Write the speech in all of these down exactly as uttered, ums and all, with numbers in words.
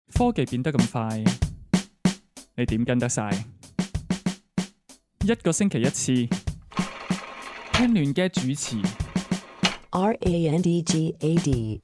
科技變得咁快，你點跟得晒？一個星期一次，聽亂嘅主持。 R A N D G A D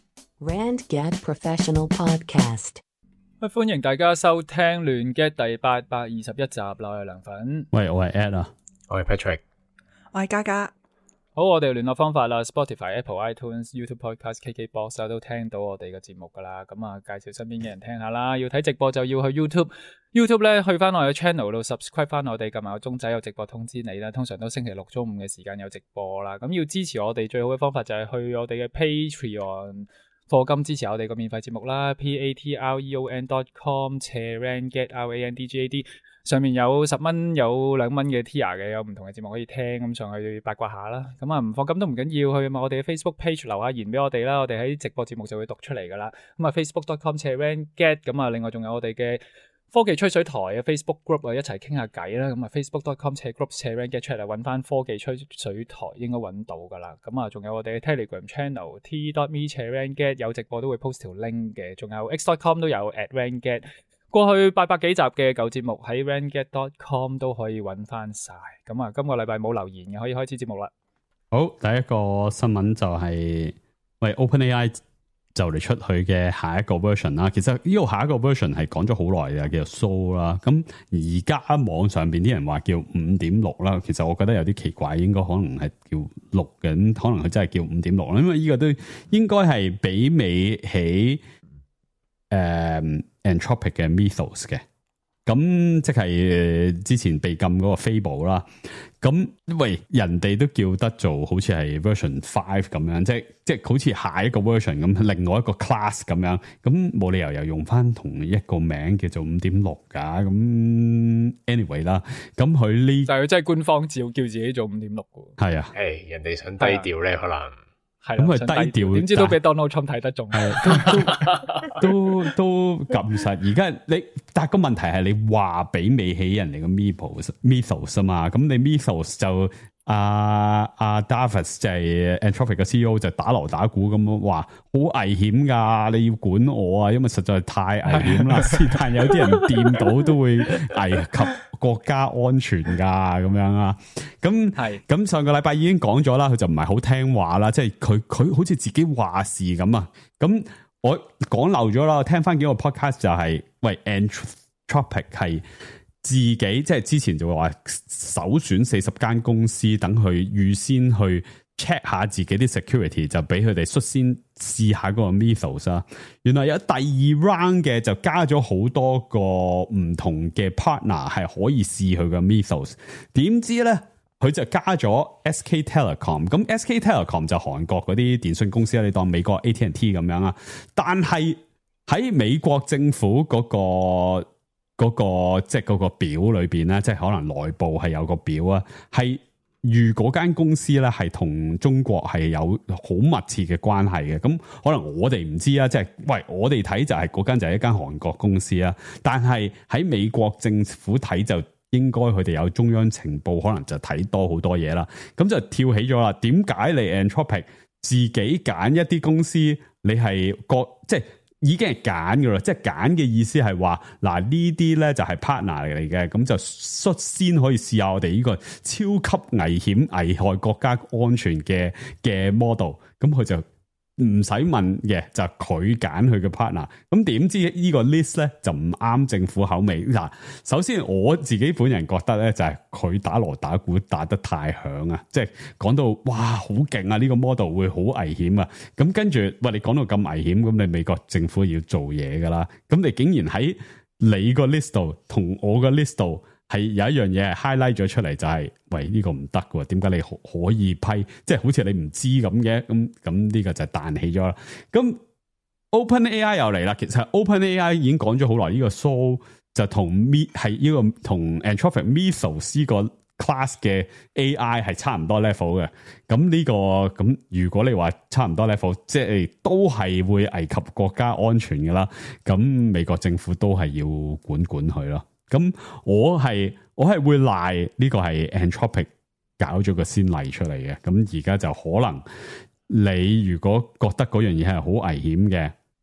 Randgad Professional Podcast。 歡迎大家收聽亂嘅第八百二十一集啦，我係梁粉。 喂，我係 Ed 啊， 我係 Patrick， 我係嘉嘉。 好，我哋聯絡方法啦 ，Spotify、Apple iTunes、YouTube Podcast、K K Box 都聽到我哋嘅節目噶啦。咁啊，介紹身邊嘅人聽下啦。要睇直播就要去 YouTube，YouTube 咧去翻我嘅 channel 度 subscribe 翻我哋，撳埋個鐘仔有直播通知你啦。通常都星期六中午嘅時間有直播啦。咁要支持我哋最好嘅方法就係去我哋嘅 Patreon 課金支持我哋個免費節目啦 ，patreon dot com 斜 randgad R A N D G A D。上面有十蚊有兩蚊嘅 tier 嘅，有唔同嘅節目可以聽，咁上去八卦下啦。咁啊唔放金都唔緊要，去我哋嘅 Facebook page 留下言俾我哋啦，我哋喺直播節目就會讀出嚟噶啦。咁啊 facebook dot com 斜 randgad， 咁啊另外仲有我哋嘅科技吹水台嘅 Facebook group 啊，一齊傾下偈啦。咁啊 facebook dot com 斜 group 斜 randgad chat 啊，揾翻科技吹水台應該揾到噶啦。咁啊仲有我哋嘅 Telegram channel t dot me 斜 randgad 有直播都會 post 條 link 嘅，仲有 x dot com 都有 at randgad。過去八百幾集嘅舊節目喺 randgad dot com 都可以揾翻晒。咁啊今個禮拜冇留言嘅，可以開始節目啦。 好，第一個新聞就係、是、喂 OpenAI 就嚟出佢嘅下一個 version 啦。其實呢個下一個 version 係講咗好耐嘅，叫做 Soul 啦。咁而家網上邊啲人話叫五點六啦，其實我覺得有啲奇怪，應該可能係叫六嘅，咁可能佢真係叫五點六啦，因為呢個都應該係媲美起誒、um, Anthropic 嘅 Mythos 嘅，咁即係之前被禁嗰個 Fable 啦。咁喂，人哋都叫得做好似係 version five 咁樣，即係即係好似下一個 version 咁，另外一個 class 咁樣，咁冇理由又用翻同一個名叫做五點六噶。咁 anyway 啦，咁佢呢， 但係佢真係官方照叫自己做五點六嘅。 係啊， 誒，人哋想低調咧，可能。 係咁佢低調， 點知都俾 Donald Trump 睇得中， 都都都咁實。而家你，但係個問題係你話媲美起人哋個 Mythos Mythos 啊嘛，咁你 Mythos 就阿阿 Davis 就係 Anthropic 嘅 C E O 就打鑼打鼓咁話好危險噶，你要管我啊，因為實在太危險啦。是但有啲人掂到都會危及國家安全噶咁樣啊。咁係咁上個禮拜已經講咗啦，佢就唔係好聽話啦，即係佢佢好似自己話事咁啊。咁我講漏咗啦，我聽翻幾個 podcast 就係、是、喂 Anthropic 係自己即係之前就話首選四十間公司，等佢預先去 check 下自己啲 security， 就俾佢哋率先試下嗰個 Mythos 啊。原來有第二 round 嘅就加咗好多個唔同嘅 partner 係可以試佢個 Mythos。點知咧佢就加咗 S K Telecom， 咁 S K Telecom 就韓國嗰啲電信公司啦，你當美國 A T and T 咁樣啊。但係喺美國政府嗰、嗰個嗰、那個即係嗰個表裏邊咧，即係可能內部係有個表啊，係如果間公司咧係同中國係有好密切嘅關係嘅，咁可能我哋唔知啊，即係喂我哋睇就係嗰間就係一間韓國公司啊，但係喺美國政府睇就應該佢哋有中央情報，可能就睇多好多嘢啦，咁就跳起咗啦。點解你 Anthropic 自己揀一啲公司，你係個即係？已經係揀噶啦，即係揀嘅意思係話，嗱呢啲咧就係 partner 嚟嘅，咁就率先可以試下我哋呢個超級危險、危害國家安全嘅嘅 model，咁佢就唔使問嘅，就佢揀佢嘅 partner。咁點知呢個 list 咧就唔啱政府口味。嗱，首先我自己本人覺得咧就係佢打鑼打鼓打得太響啊，即係講到哇好勁啊，呢個 model 會好危險啊。咁跟住喂，你講到咁危險，咁你美國政府要做嘢噶啦。咁你竟然喺你個 list 度同我個 list 度係有一樣嘢係 highlight 咗出嚟，就係、是、喂呢、這個唔得嘅，點解你可可以批？即係好似你唔知咁嘅，咁咁呢個就彈起咗啦。咁 OpenAI 又嚟啦，其實 OpenAI 已經講咗好耐，呢、這個 Soul 就同 Me 係呢個同 Anthropic Mythos 個 class 嘅 A I 係差唔多 level 嘅。咁呢、這個咁如果你話差唔多 level， 即係都係會危及國家安全嘅啦。咁美國政府都係要管管佢咯。咁我係我係會賴呢個係 Anthropic 搞咗個先例出嚟嘅，咁而家就可能你如果覺得嗰樣嘢係好危險嘅，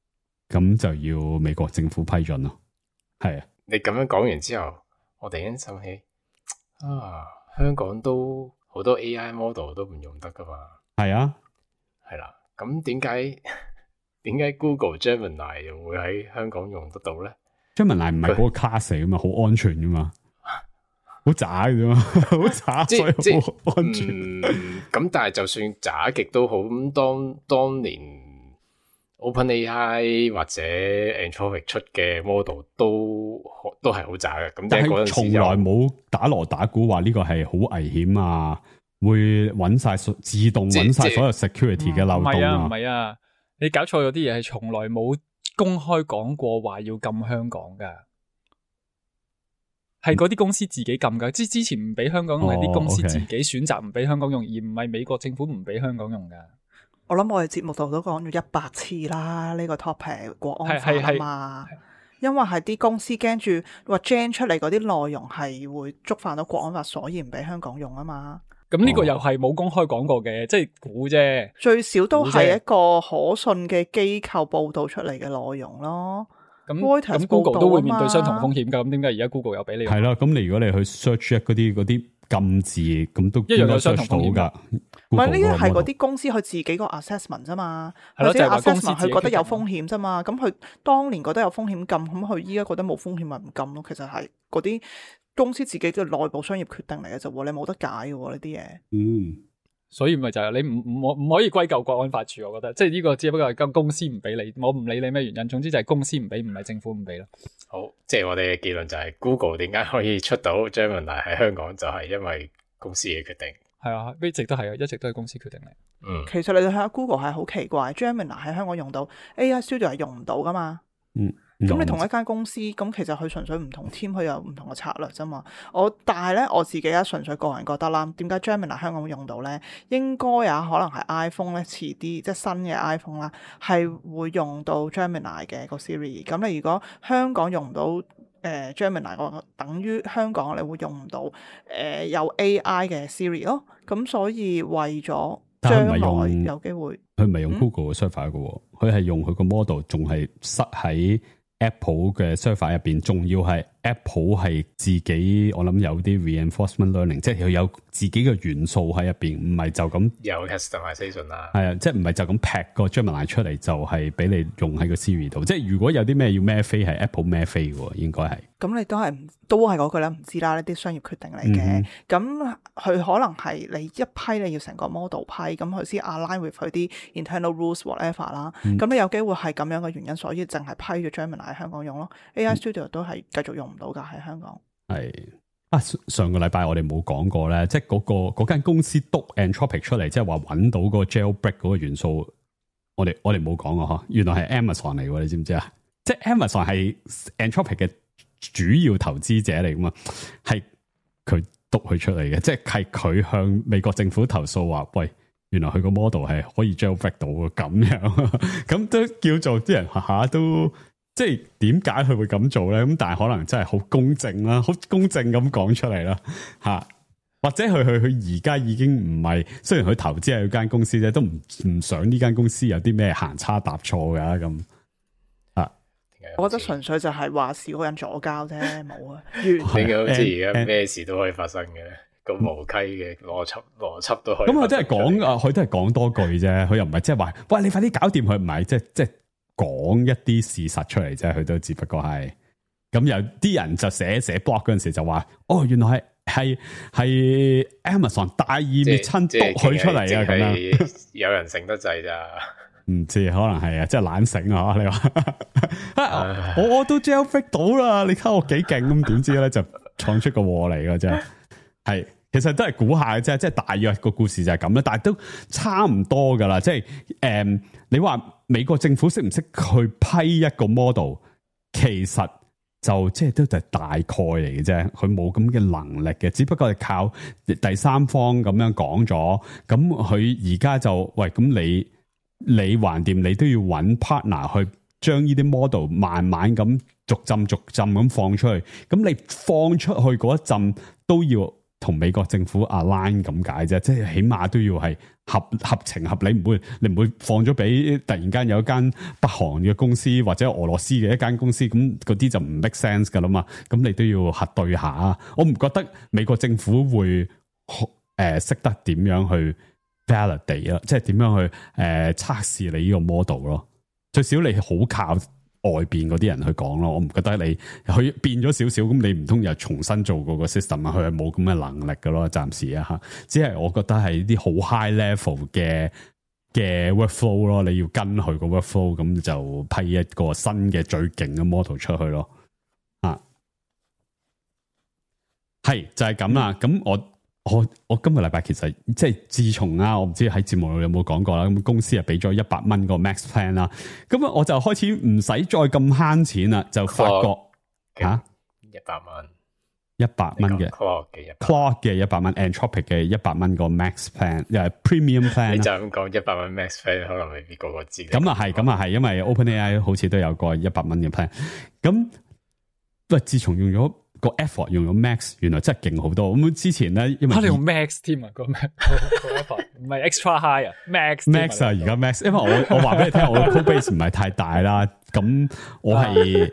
咁就要美國政府批准咯。係啊， 你咁樣講完之後，我突然間諗起啊，香港都好多 A I model 都唔用得噶嘛。 係啊， 係啦，咁點解點解 Google Gemini 又會喺香港用得到咧？ Gemini 唔係嗰個 class 嚟噶嘛，好安全噶嘛，好渣嘅啫嘛，好渣， 即所以即好安全。 咁、嗯、但係就算渣極都好，咁當當年 OpenAI 或者 Anthropic 出嘅 model 都都係好渣嘅。咁但係嗰陣時從來冇打鑼打鼓話呢個係好危險啊，會揾晒自動揾晒所有 security 嘅漏洞唔係啊，唔啊。 係啊，你搞錯咗啲嘢，係從來冇公開講過話要禁香港噶，係嗰啲公司自己禁噶。之之前唔俾香港用，係啲、 哦公司 OK 自己選擇唔俾香港用，而唔係美國政府唔俾香港用噶。 我諗我哋節目度都講咗一百次啦，呢、這個 topic 國安法啊嘛，因為係啲公司驚住話 gen 出嚟嗰啲內容係會觸犯到國安法，所以唔俾香港用啊嘛。 咁呢個又係冇公開講過嘅，即係估啫。 最少都係一個可信嘅機構報道出嚟嘅內容咯。 咁 Reuters 咁 Google 都會面對報道啊嘛相同風險噶。咁點解而家 Google 又俾你用？ 係啦，咁你如果你去 search 嗰啲嗰啲禁字，咁都一樣有相同 search 到風險噶。 唔係呢啲係嗰 Google 啲公司佢自己個 assessment 啫嘛， 係咯或者就係話公司 assessment 自己佢覺得有決定風險啫嘛，咁佢當年覺得有風險禁，咁佢依家覺得冇風險咪唔禁咯。其實係嗰啲公司自己嘅內部商業決定嚟嘅啫喎，你冇得解嘅喎呢啲嘢。 嗯， 所以咪就係你唔唔唔可以歸咎國安法住，我覺得即係呢個只不過係間公司唔俾你，我唔理你咩原因，總之就係公司唔俾，唔係政府唔俾咯。 好，即係我哋嘅結論就係 Google 點解可以出到 Gemini 喺香港，就係因為公司嘅決定。 係啊，一直都係啊，一直都係公司決定嚟。 嗯， 其實你哋睇下 Google 係好奇怪，Gemini 喺香港用到 A I Studio 係用唔到噶嘛。 嗯， 咁你同一間公司，咁其實佢純粹唔同 team，佢有唔同嘅策略啫嘛。我但係咧，我自己咧純粹個人覺得啦，點解 Gemini 香港會用到咧？應該啊，可能係 iPhone 咧遲啲，即係新嘅 iPhone 啦，係會用到 Gemini 嘅個 Siri。咁你如果香港用唔到誒、呃、Gemini 嘅話，等於香港你會用唔到誒、呃、有 A I 嘅 Siri 咯。咁所以為咗將來有機會， 佢唔係用 Google 嘅 server 嘅，佢係、嗯、用佢個 model 仲係塞喺 Apple 嘅 server 入邊，仲要係 Apple 係自己，我諗有啲 reinforcement learning，即係佢有自己嘅元素喺入邊，唔係就咁有 customization 啦。 係啊，即係唔係就咁劈個 Gemini 出嚟，就係俾你用喺個 Siri 度。即係如果有啲咩要孭飛，係 Apple 孭飛嘅，應該係。 咁你都係唔都係嗰句啦，唔知啦，呢啲商業決定嚟嘅。咁佢、嗯、可能係你一批你要成個 model 批，咁佢先 align with 佢啲 internal rules whatever 啦。咁、嗯、你有機會係咁樣嘅原因，所以淨係批咗 Gemini 喺香港用咯。A I Studio 都係繼續用唔到㗎喺香港。 係啊，上個禮拜我哋冇講過咧，即係嗰、嗰個嗰間公司督 Anthropic 出嚟，即係話揾到個 jailbreak 嗰個元素。我哋我哋冇講啊，嗬，原來係 Amazon 嚟嘅，你知唔知啊？即係 Amazon 係 Anthropic 嘅主要投資者嚟噶嘛，係佢督佢出嚟嘅，即係係佢向美國政府投訴話，喂，原來佢個 model 係可以 jailbreak 到嘅，咁樣，咁都叫做啲人下下都即係點解佢會咁做咧？咁但係可能真係好公正啦，好公正咁講出嚟啦，吓，或者佢佢佢而家已經唔係，雖然佢投資係嗰間公司啫，都唔唔想呢間公司有啲咩行差踏錯噶咁。 我覺得純粹就係話事嗰個人左膠啫，冇啊。 你好似而家咩事都可以發生嘅，咁無稽嘅邏輯邏輯都可以。 咁佢真係講啊，佢都係講多句啫，佢又唔係即係話，喂，你快啲搞掂佢，唔係即係即係講一啲事實出嚟啫，佢都只不過係咁。有啲人就寫寫 blog 嗰陣時就話，哦，原來係係係 Amazon 大義滅親督佢出嚟啊，咁樣有人醒得滯咋。 唔知可能係啊，即係懶醒啊！你話啊，我我都 jailbreak 到啦，你睇我幾勁咁，點知咧就闖出個禍嚟㗎啫。係其實都係估下嘅啫，即係大約個故事就係咁啦。但係都差唔多噶啦，即係誒、嗯，你話美國政府識唔識去批一個 model？其實就即係都係大概嚟嘅啫，佢冇咁嘅能力嘅，只不過係靠第三方咁樣講咗。咁佢而家就喂，咁你。你橫掂，你都要揾 partner 去將呢啲 model 慢慢咁逐浸逐浸咁放出去。咁你放出去嗰一陣都要同美國政府 align 咁解啫，即係起碼都要係合合情合理，唔會你唔會放咗俾突然間有一間北韓嘅公司或者俄羅斯嘅一間公司，咁嗰啲就唔 make sense 噶啦嘛。咁你都要核對下。我唔覺得美國政府會誒識得點樣去 validate 啦，即係點樣去誒測試你呢個 model 咯。最少你好靠外邊嗰啲人去講咯，我唔覺得你佢變咗少少，咁你唔通又重新做過個 system 啊？佢係冇咁嘅能力㗎咯，暫時啊嚇。只係我覺得係啲好 high level 嘅嘅 workflow 咯，你要跟佢個 workflow，咁就批一個新嘅最勁嘅 model 出去咯。啊，係就係咁啦。咁、嗯、我。我我今個禮拜其實即係自從啊，我唔知喺節目有冇講過啦。咁公司啊俾咗一百蚊個 max plan 啦，咁啊我就開始唔使再咁慳錢啦，就發覺吓一百蚊， 一百蚊嘅 Claude 嘅一 Claude 嘅一百蚊 Anthropic 嘅一百蚊個 max plan， 又係 premium plan。 你就咁講一百蚊 max plan， 可能未必個個知。 咁啊係，咁啊係，因為 OpenAI 好似都有個一百蚊嘅 plan。咁喂，自從用咗。個 effort 用咗 Max， 原來真係勁好多。咁之前咧，因為、啊、 你用 Max 添啊，個 Max 個 effort 唔係 extra high 啊 ，Max Max 啊，而家 Max， 因為我我話俾你聽，我 code base 唔係太大啦，咁我係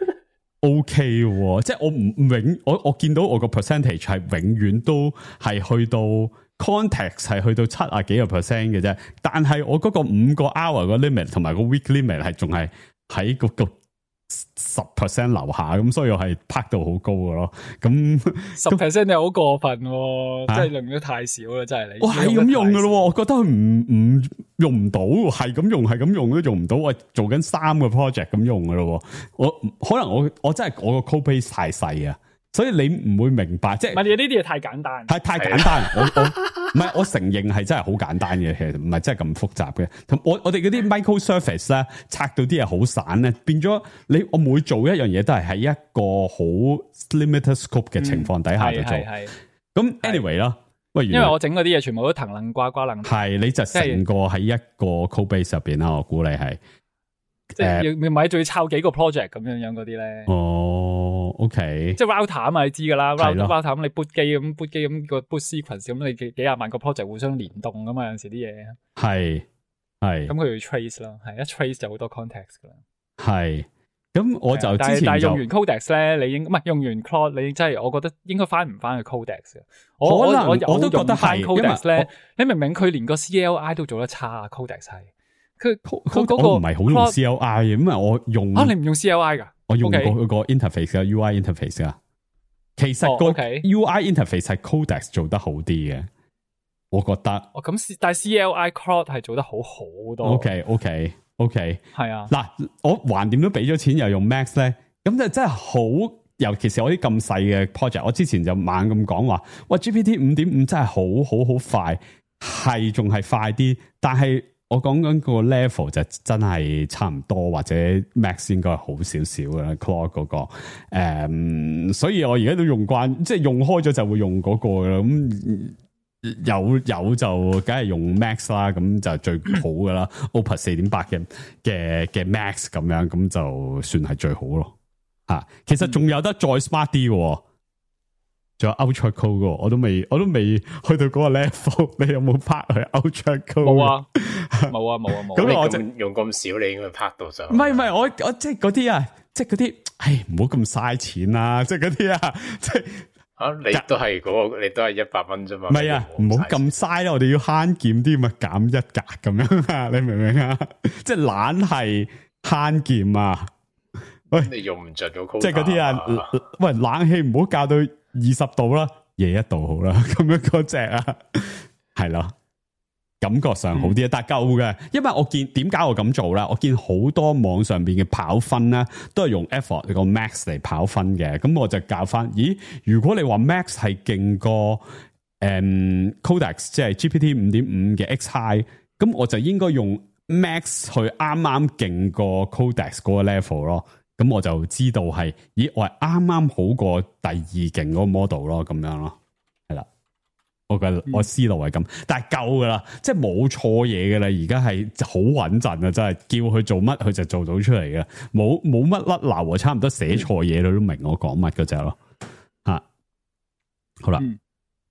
OK 嘅，即係我唔永我我見到我個 percentage 係永遠都係去到 context 係去到七啊幾個 percent 嘅啫，但係我嗰個五個 hour 個 limit 同埋個 week limit 係仲係喺嗰個十 percent 樓下，咁所以我係拍到好高嘅咯。咁十 percent 你好過分，啊，真係用得太少啦，真係你。 我係咁用嘅咯，我覺得佢唔唔用唔到，係咁用係咁用都用唔到。我做緊三個 project 咁用嘅咯，我可能我我真係我個 code base 太細啊。所以你唔會明白，即係唔係呢啲嘢太簡單， 係太簡單。我我唔係我承認係真係好簡單嘅，其實唔係真係咁複雜嘅。同我我哋嗰啲 microservice 咧，拆到啲嘢好散咧，變咗你我每做一樣嘢都係喺一個好 limited scope 嘅情況底下去做。咁、嗯、anyway 啦，喂， 因為我整嗰啲嘢全部都騰楞呱呱楞， 係你就成個喺一個 code base 入邊啦。我估你係即係要買，仲要抄幾個 project 咁樣樣嗰啲咧。 哦，OK， 即係 router 啊嘛，你知噶啦 ，router router 咁你 boot 機咁 boot 機咁個 boot sequence 咁，你幾幾廿萬個 project 互相聯動噶嘛，有陣時啲嘢係係，咁佢要 trace 咯，係一 trace 就好多 context 噶啦。 係，咁我就之前就但係用完 Codex 咧，你應唔係用完 Claude，你真係我覺得應該翻唔翻去 Codex 嘅。我可能我， 我， 我都覺得係 Codex 咧，你明明佢連個 C L I 都做得差 Codex 係。佢佢嗰個我唔係好用 C L I 嘅，因為我用啊，你唔用 C L I 噶？ 我用過嗰個 interface 嘅 U I interface 啊。其實個 U I interface 係 Codex 做得好啲嘅，我覺得。 哦，咁但係 C L I Claude 係做得好好多。 OK OK OK， 係啊。嗱， 我橫掂都俾咗錢又用 Max 咧，咁就真係好。尤其是我啲咁細嘅 project，我之前就猛咁講話，哇 G P T 五點五真係好好好快，係仲係快啲，但係。我講緊個 level 就真係差唔多，或者 Max 應該係好少少嘅啦 Claude 嗰個，誒、嗯，所以我而家都用慣，即係用開咗就會用嗰個啦。咁有有就梗係用 Max 啦，咁就最好噶啦。Opus 四點八嘅嘅嘅 Max 咁樣，咁就算係最好咯。吓，其實仲有得再 smart 啲嘅。仲有 Ultra Code 嘅，我都未，我都未去到嗰個 level。你有冇拍去 Ultra Code？冇啊，冇啊，冇啊，冇。 咁我就用咁少，你應該拍到上。 唔係唔係，我我即係嗰啲啊，即係嗰啲，唉，唔好咁嘥錢啊！即係嗰啲啊，即係啊，你都係嗰、嗰個，你都係一百蚊啫嘛。 唔係啊，唔好咁嘥啦，我哋要慳儉啲，咪減一格咁樣啊！你明唔明啊？即係懶係慳儉啊！喂， 你用唔着咗， 即係嗰啲啊，喂，冷氣唔好校到二十度啦，夜一度好啦，咁樣嗰隻啊，係咯，感覺上好啲，嗯、但係夠嘅，因為我見點解我咁做啦？我見好多網上邊嘅跑分咧，都係用 effort 個 max 嚟跑分嘅，咁我就教翻，咦？如果你話 max 係勁過誒、嗯、Codex，即係 G P T 五點五嘅 X high，咁我就應該用 max 去啱啱勁過 Codex 嗰個 level 咯。咁我就知道係，咦，我係啱啱好過第二勁嗰個 model 咯，咁樣咯，係啦，我嘅我思路係咁，但係夠噶啦，即係冇錯嘢噶啦，而家係好穩陣啊，真係叫佢做乜佢就做到出嚟嘅，冇冇乜甩漏啊，差唔多寫錯嘢佢都明我講乜嗰隻咯，吓，好啦，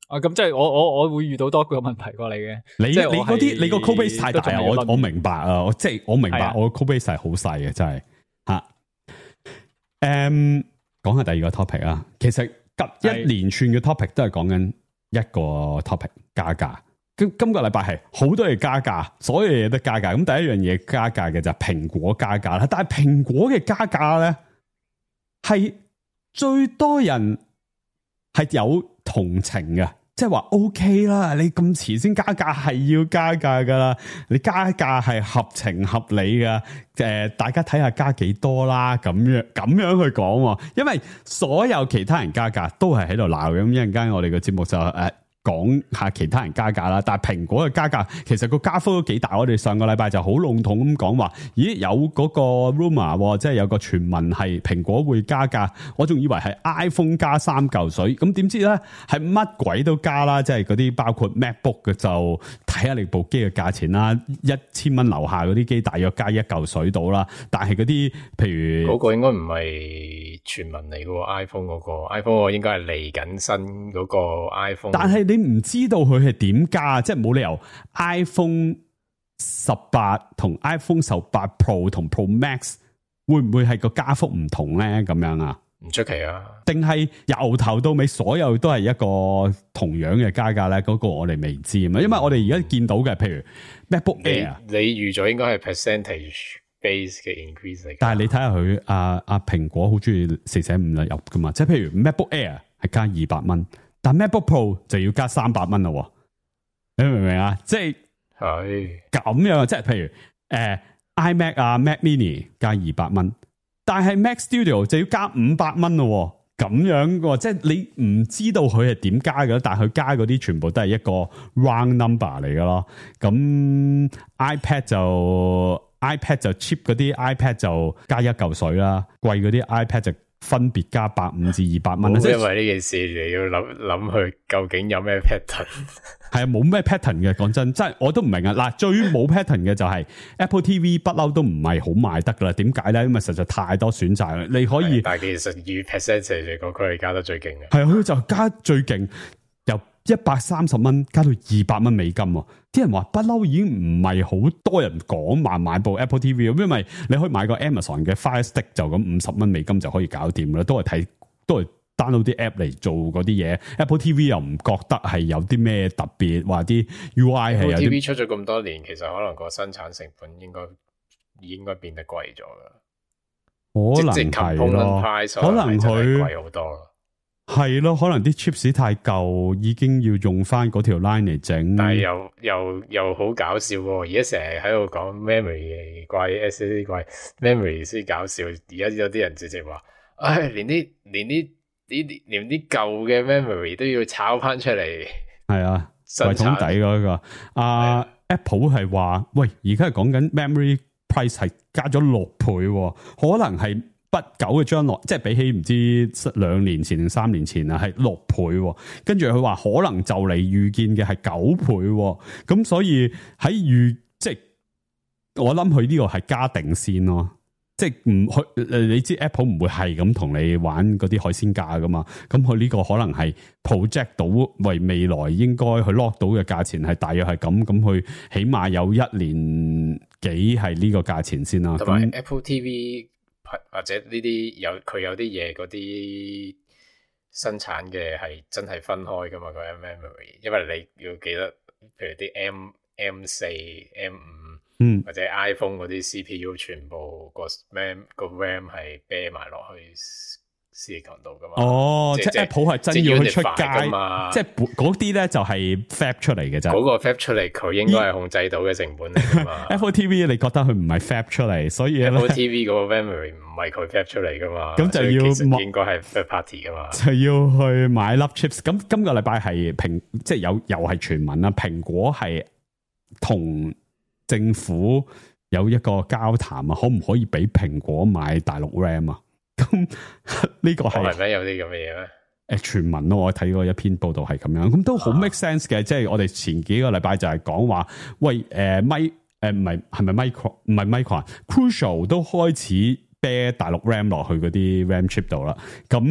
啊，咁即係我我我會遇到多個問題過你嘅。 你你即係我係嗰啲你個 code base 太大啊！我都仲未諗我明白啊！我即係我明白係啊我個 code base 係好細嘅，真係吓。誒，講下第二個 topic 啊。其實一連串嘅 topic 都係講緊一個 topic 加價。今今個禮拜係好多嘢加價，所有嘢都加價。咁第一樣嘢加價嘅就係蘋果加價啦。但係蘋果嘅加價咧，係最多人係有同情嘅，即係話 OK 啦，你咁遲先加價係要加價噶啦，你加價係合情合理噶。誒、呃，大家睇下加幾多啦，咁樣咁樣去講。因為所有其他人加價都係喺度鬧嘅。咁一陣間我哋個節目就誒。呃講下其他人加價啦，但係蘋果嘅加價其實個加幅都幾大。我哋上個禮拜就好籠統咁講話，咦有嗰個 rumor， 即係有個傳聞係蘋果會加價，我仲以為係 iPhone 加三嚿水，咁點知咧係乜鬼都加啦，即係嗰啲包括 MacBook 嘅就睇下你部機嘅價錢啦，一千蚊樓下嗰啲機大約加一嚿水到啦，但係嗰啲譬如嗰個應該唔係傳聞嚟嘅 iPhone 嗰、嗰個 iPhone 嗰個應該係嚟緊新嗰個 iPhone， 但係你唔知道佢係點加，即係冇理由 iPhone 十八同 iPhone 十八 Pro 同 Pro Max 會唔會係個加幅唔同咧？咁樣啊？ 唔出奇啊？定係由頭到尾所有都係一個同樣嘅加價咧？嗰、嗰個我哋未知啊嘛，因為我哋而家見到嘅，譬如 MacBook Air， 你預咗應該係 percentage base 嘅 increase 嚟。 但係你睇下佢阿阿蘋果好中意四捨五入噶嘛？即係譬如 MacBook Air 係加二百蚊。但 MacBook Pro 就要加三百蚊咯，你明唔明啊？即係係咁樣，即係譬如誒、呃、iMac 啊 Mac Mini 加二百蚊，但係 Mac Studio 就要加五百蚊咯，咁樣嘅，即係你唔知道佢係點加嘅，但係佢加嗰啲全部都係一個 round number 嚟嘅咯。咁 iPad 就 iPad 就 cheap 嗰啲 iPad 就加一嚿水啦，貴嗰啲 iPad 就分別加百五至二百蚊啦， 因為呢件事你要諗諗佢究竟有咩 pattern， 係啊，冇咩 pattern 嘅，講真，真係我都唔明啊！嗱，最冇 pattern 嘅就係 Apple T V 不嬲都唔係好賣得噶啦，點解咧？因為實在太多選擇啦，你可以， 但係其實以 percentage 嚟講，佢係加得最勁嘅， 係啊，佢就加最勁，由一百三十蚊加到二百蚊美金喎。啲人話不嬲已經唔係好多人講話買部 Apple T V， 因為你可以買個 Amazon 嘅 Fire Stick 就咁五十蚊美金就可以搞掂啦，都係睇都係 download 啲 app 嚟做嗰啲嘢。Apple T V 又唔覺得係有啲咩特別，話啲 U I 係有啲。 Apple T V 出咗咁多年，其實可能個生產成本應該應該變得貴咗噶， 可能係咯，可能佢貴好多咯。 係咯，可能啲 chips 太舊，已經要用翻嗰條 line 嚟整。 但係又又又好搞笑喎！而家成日喺度講 memory 貴 ，S S D 貴 ，memory 先搞笑。而家有啲人直接話，唉，連啲連啲啲連啲舊嘅 memory 都要炒翻出嚟。係啊，櫃桶底嗰個。啊 ，Apple 係話，喂，而家係講緊 memory price 係加咗六倍，可能係。不久嘅將來，即係比起唔知兩年前定三年前啊，係六倍。跟住佢話可能就嚟預見嘅係九倍。咁所以喺預，即係我諗佢呢個係加定先咯。即係唔去，你知 Apple 唔會係咁同你玩嗰啲海鮮價噶嘛。咁佢呢個可能係 project 到為未來應該去 lock 到嘅價錢係大約係咁。咁佢起碼有一年幾係呢個價錢先啦。 同埋 Apple T V。或者呢啲有佢有啲嘢嗰啲生產嘅係真係分開噶嘛，個 memory， 因為你要記得，譬如啲 M M 四 M 五，嗯，或者 iPhone 嗰啲 C P U 全部個 RAM 個 RAM 係啤埋落去 Silicon 度噶嘛。哦， 即係 Apple 係真要去出街嘛，即係嗰啲咧就係 Fab 出嚟嘅啫。 嗰個 Fab 出嚟，佢應該係控制到嘅成本嚟噶嘛。 Apple T V 你覺得佢唔係 Fab 出嚟，所以 Apple T V 嗰個 memory 唔係佢 Fab 出嚟噶嘛， 咁就要其實應該係 third party 噶嘛， 就要去買粒 chips。咁今個禮拜係蘋，即係有又係傳聞啦，蘋果係同政府有一個交談啊，可唔可以俾蘋果買大陸 RAM 啊？咁呢個係係咩有啲咁嘅嘢咩？ 誒，傳聞咯，我睇過一篇報道係咁樣，咁都好 make sense 嘅。即係我哋前幾個禮拜就係講話，喂，誒，咪誒唔係係咪 micro 唔係 micro，Crucial 都開始啤大陸 RAM 落去嗰啲 RAM chip 度啦。咁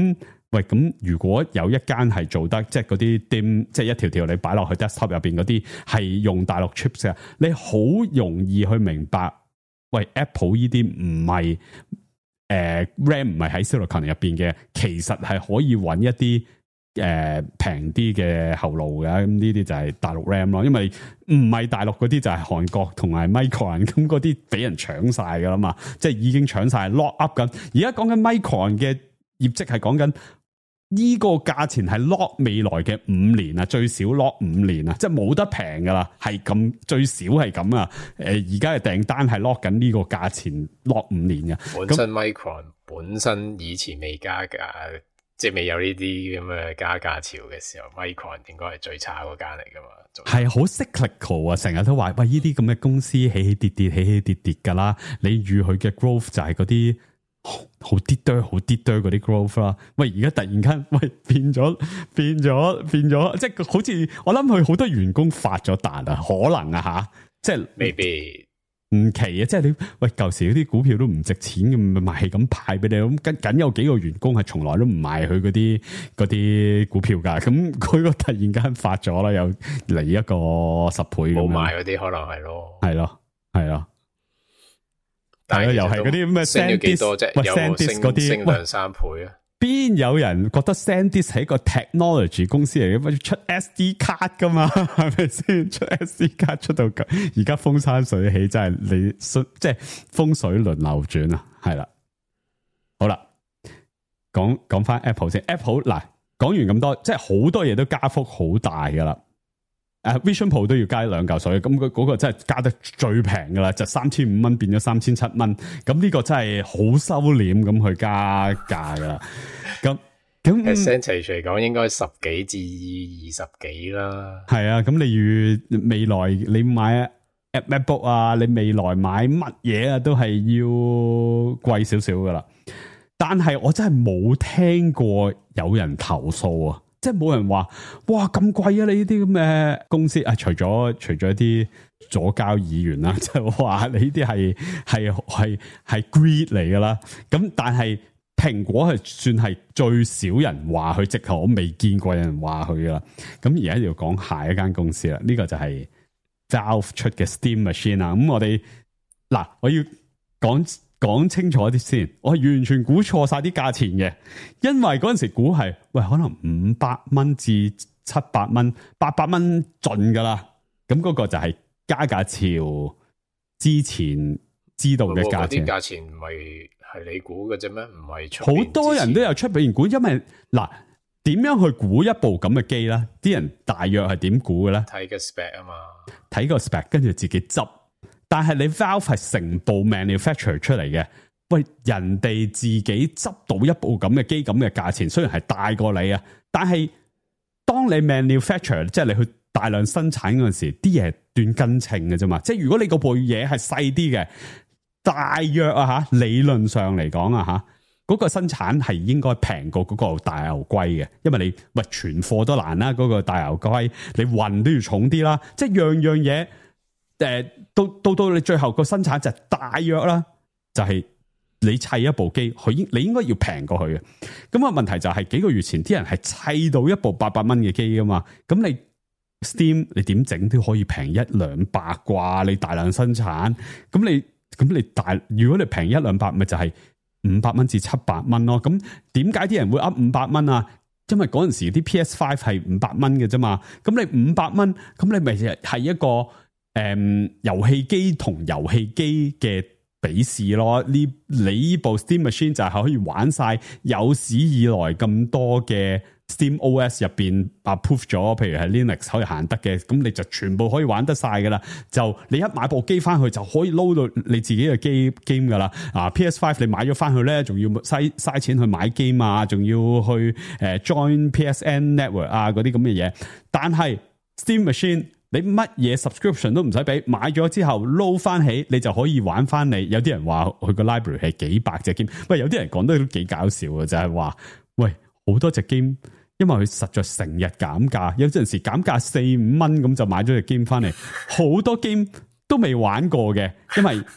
喂，咁如果有一間係做得即係嗰啲 D I M， 即係一條條你擺落去 desktop 入邊嗰啲係用大陸 chips 嘅，你好容易去明白，喂 Apple 呢啲唔係誒 RAM 唔係喺 Silicon 入邊嘅，其實係可以揾一啲誒平啲嘅後路嘅，咁呢啲就係大陸 RAM 咯，因為唔係大陸嗰啲就係韓國同埋 Micron， 咁嗰啲俾人搶晒噶啦嘛，即係已經搶晒 lock up 緊，而家講緊 Micron 嘅業績係講緊。呢個價錢係 lock 未來嘅五年啊，最少 lock 五年啊，即係冇得平噶啦，係咁最少係咁啊。誒，而家嘅訂單係 lock 緊呢個價錢 lock 五年嘅。 本身 Micron 本身以前未加價，即係未有呢啲咁嘅加價潮嘅時候 ，Micron 應該係最差嗰間嚟噶嘛。 係好 cyclical 啊，成日都話喂，呢啲咁嘅公司起起跌跌，起起跌跌噶啦。你預佢嘅 growth 就係嗰啲。好啲多，好啲多嗰啲 growth 啦。喂，而家突然間，喂變咗，變咗，變咗，即係好似我諗佢好多員工發咗達啊，可能啊吓，即係未必唔奇啊。即係你喂舊時嗰啲股票都唔值錢咁，咪係咁派俾你咁，緊緊有幾個員工係從來都唔賣佢嗰啲嗰啲股票噶。咁佢個突然間發咗啦，又嚟一個十倍咁樣，冇賣嗰啲可能係咯， 係咯，係咯。 但係又係嗰啲咩 SanDisk， 喂 SanDisk 嗰啲， 升兩三倍啊！ 邊有人覺得 SanDisk 係一個 technology 公司嚟嘅？出 S D 卡噶嘛，係咪先？出 S D 卡出到咁，而家風生水起，真係你即係風水輪流轉啊！係啦，好啦，講講翻 Apple 先。Apple 嗱，講完咁多，即係好多嘢都加幅好大噶啦。Uh, Vision Pro 都要加兩嚿水，咁佢嗰個真係加得最平噶啦，就三千五蚊變咗三千七蚊，咁呢個真係好收斂咁去加價噶啦。咁咁 percentage 嚟講，應該十幾至二十幾啦。 係啊，咁你預未來你買 MacBook 啊，你未來買乜嘢啊，都係要貴少少噶啦。但係我真係冇聽過有人投訴啊。即係冇人話，哇咁貴啊！你呢啲咁嘅公司啊，除咗除咗啲左膠議員啦，就話你呢啲係係係係 greed 嚟噶啦。咁但係蘋果係算係最少人話佢，直頭我未見過有人話佢噶啦。咁而家要講下一間公司啦，呢、這個就係 Valve 出嘅 Steam Machine 啊。咁我哋嗱，我要講。講清楚啲先，我係完全估錯晒啲價錢嘅，因為嗰陣時估係喂可能五百蚊至七百蚊，八百蚊盡噶啦，咁嗰個就係加價潮之前知道嘅價錢。 啲價錢唔係係你估嘅啫咩？唔係出好多人都有出俾人估，因為嗱點樣去估一部咁嘅機咧？啲人大約係點估嘅咧？ 睇個 spec 啊嘛， 睇個 spec 跟住自己執。但係你 Valve 係成部 manufacture 出嚟嘅，喂，人哋自己執到一部咁嘅機咁嘅價錢，雖然係大過你啊，但係當你 manufacture 即係你去大量生產嗰陣時，啲嘢係斷斤稱嘅啫嘛。即係如果你嗰部嘢係細啲嘅，大約啊吓，理論上嚟講啊吓，嗰個生產係應該平過嗰個大牛龜嘅，因為你喂存貨都難啦，嗰個大牛龜你運都要重啲啦，即係樣樣嘢。誒、呃，到到到你最後個生產就大約啦，就係、是、你砌一部機，佢應你應該要平過佢嘅。咁啊，問題就係幾個月前啲人係砌到一部八百蚊嘅機噶嘛，咁你 Steam 你點整都可以平一兩百啩？你大量生產，咁你咁你大，如果你平一兩百，咪就係五百蚊至七百蚊咯。咁點解啲人會噏五百蚊啊？因為嗰陣時啲 P S 五 係五百蚊嘅啫嘛，咁你五百蚊，咁你咪係一個。誒，遊戲機同遊戲機嘅比試咯，呢你呢部 Steam Machine 就係可以玩晒有史以來咁多嘅 Steam O S 入邊 approve 咗，譬如係 Linux 可以行得嘅，咁你就全部可以玩得晒噶啦。就你一買部機翻去就可以撈到你自己嘅機 game 噶啦。啊 P S 五 你買咗翻去咧，仲要嘥嘥錢去買 game 啊，仲要去誒 join P S N network 啊嗰啲咁嘅嘢。但係 Steam Machine你乜嘢 subscription 都唔使俾，買咗之後撈翻起，你就可以玩翻你。有啲人話佢個 library 係幾百隻 game，喂，有啲人講得都幾搞笑嘅，就係話，喂，好多隻 game，因為佢實在成日減價，有陣時減價四五蚊咁就買咗隻 game 翻嚟，好多 game 都未玩過嘅，因為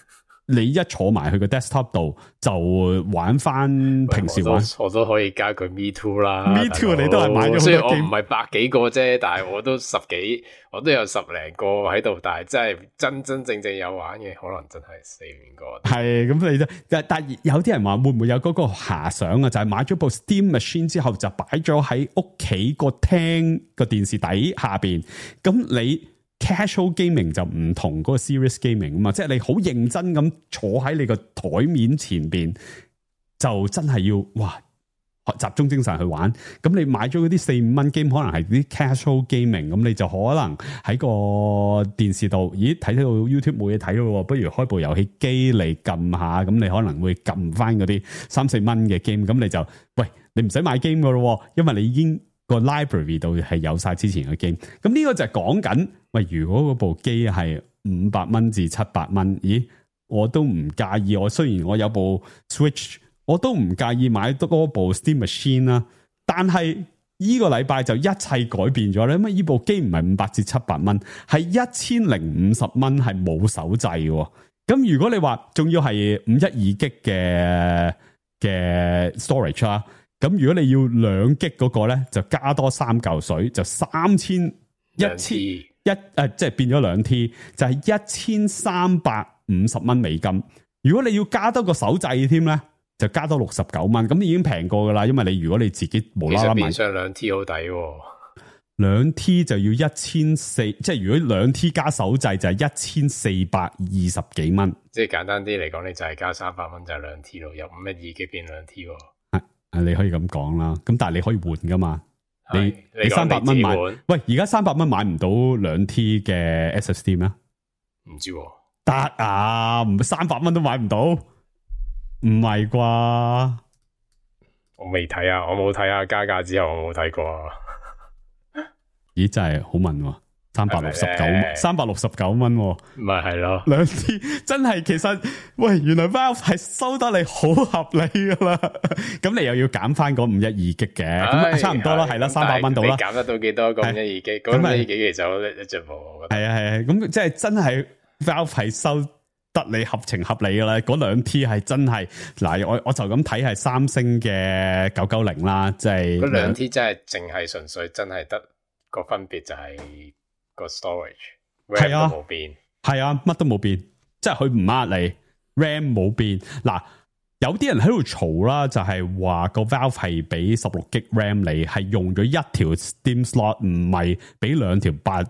你一坐埋去個 desktop 度就玩翻平時玩， 我都，我都可以加佢 Me Too 啦。 Me Too 你都係買咗好多 game， 雖然我唔係百幾個啫，但係我都十幾，我都有十零個喺度，但係真係真真正正有玩嘅，可能真係四五個。 係咁你都，但但有啲人話會唔會有嗰個遐想啊？就係、是、買咗部 Steam Machine 之後就擺咗喺屋企個廳個電視底下邊，咁你 casual gaming 就唔同嗰個 serious gaming 啊嘛，即係你好認真咁坐喺你個台面前邊，就真係要哇集中精神去玩。咁你買咗嗰啲四五蚊 game，可能係啲 casual gaming，咁你就可能喺個電視度，咦睇到 YouTube 冇嘢睇咯，不如開部遊戲機嚟撳下，咁你可能會撳翻嗰啲三四蚊嘅 game，咁你就喂你唔使買 game 噶咯，因為你已經個 library 度係有晒之前嘅 game。咁呢個就係講緊，喂如果嗰部機係五百蚊至七百蚊，咦我都唔介意。我雖然我有部 Switch，我都唔介意買多部 Steam Machine 啦。但係呢個禮拜就一切改變咗咧，因為呢部機唔係五百至七百蚊，係一千零五十蚊，係冇手掣嘅。咁如果你話仲要係五一二 G 嘅嘅 storage 啦，咁如果你要兩 G 嗰個咧，就加多三嚿水，就三千一千一誒，即係變咗兩 T，就係一千三百五十蚊美金。如果你要加多個手掣添咧，就加多六十九蚊，咁已經平過噶啦。因為你如果你自己無啦啦買， 變相兩 T 好抵喎， 兩 T 就要一千四，即係如果兩 T 加手掣就係一千四百二十幾蚊。 即係簡單啲嚟講，你就係加三百蚊就係兩 T 咯，由五一二 G 變兩 T 喎。 係，你可以咁講啦。咁但係你可以換噶嘛？你你你三百蚊買， 換喂，而家三百蚊買唔到兩 T 嘅 S S D 咩？ 唔知喎， 得啊，唔三百蚊都買唔到，唔係啩？ 我未睇啊，我冇睇啊，加價之後我冇睇過啊。 咦，真係好問喎，三百六十九，三百六十九蚊，唔咪係咯， 兩 T 真係其實，喂，原來 Valve 係收得你好合理噶啦。咁你又要減翻嗰五一二 G 嘅，咁差唔多啦，係啦，三百蚊到啦。 你減得到幾多個五一二 G？咁五一二 G其實我一隻冇，我覺得係啊係啊，咁即係真係 Valve 係收得你合情合理噶啦。嗰兩 T 係真係嗱，我我就咁睇係三星嘅九九零啦，即係嗰兩 T 真係淨係純粹真係得個分別就係個 storage， 係啊， 冇變， 係啊，乜都冇變，即係佢唔呃你 RAM 冇變。嗱，有啲人喺度嘈啦，就係話個 Valve 係俾十六 G RAM 你，係用咗一條 Steam slot，唔係俾兩條八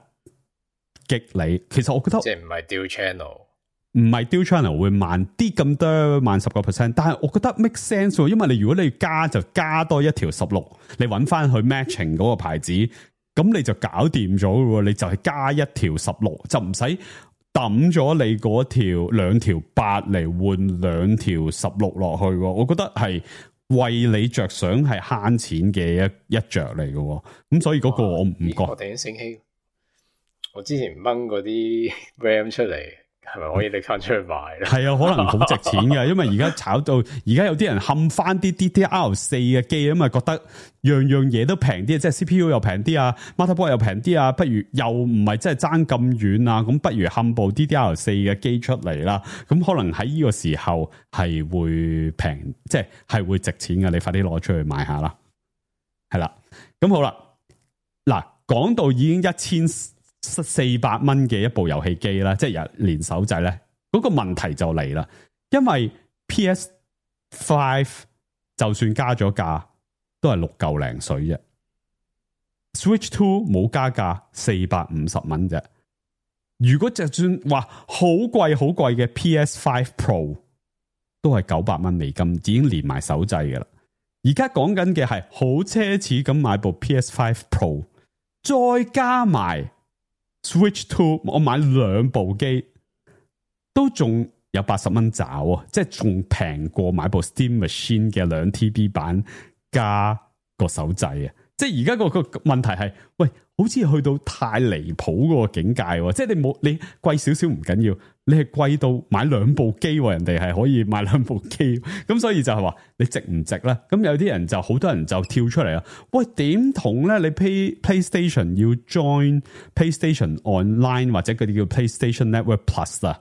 G 你。其實我覺得即係唔係 dual channel。 唔係 dual channel 會慢啲咁多，慢十個 percent， 但係我覺得 make sense 喎，因為你如果你加就加多一條十六，你揾翻去 matching 嗰個牌子，咁你就搞掂咗喎，你就係加一條十六，就唔使抌咗你嗰條兩條八嚟換兩條十六落去喎。我覺得係為你着想，係慳錢嘅一一着嚟嘅，咁所以嗰個我唔覺。 我突然醒起，我之前掹嗰啲 RAM 出嚟。係咪可以拎翻出去賣咧？係啊，可能好值錢嘅，因為而家炒到而家有啲人冚翻啲 D D R 四嘅機，因為覺得樣樣嘢都平啲，即係 C P U 又平啲啊 ，motherboard 又平啲啊，不如又唔係真係爭咁遠啊，咁不如冚部 D D R 四嘅機出嚟啦。咁可能喺呢個時候係會平，即係係會值錢嘅。你快啲攞出去賣下啦。係啦，咁好啦，嗱，講到已經一千四百蚊嘅一部遊戲機啦，即係連手掣咧，嗰個問題就嚟啦。因為 P S 五 就算加咗價，都係六嚿零水啫。Switch Two 冇加價，四百五十蚊啫。如果就算話好貴好貴嘅 P S 五 Pro，都係九百蚊美金，已經連埋手掣噶啦。而家講緊嘅係好奢侈咁買部 P S 五 Pro， 再加埋 Switch Two， 我買兩部機都仲有八十蚊找啊！即係仲平過買部 Steam Machine 嘅兩 T B 版加個手掣啊！即係而家個個問題係，喂，好似去到太離譜嗰個境界喎！即係你冇你貴少少唔緊要，你係貴到買兩部機，人哋係可以買兩部機，咁所以就係話你值唔值咧？咁有啲人就好多人就跳出嚟啊！喂，點同咧？你 Play PlayStation 要 join PlayStation Online 或者嗰啲叫 PlayStation Network Plus 啊？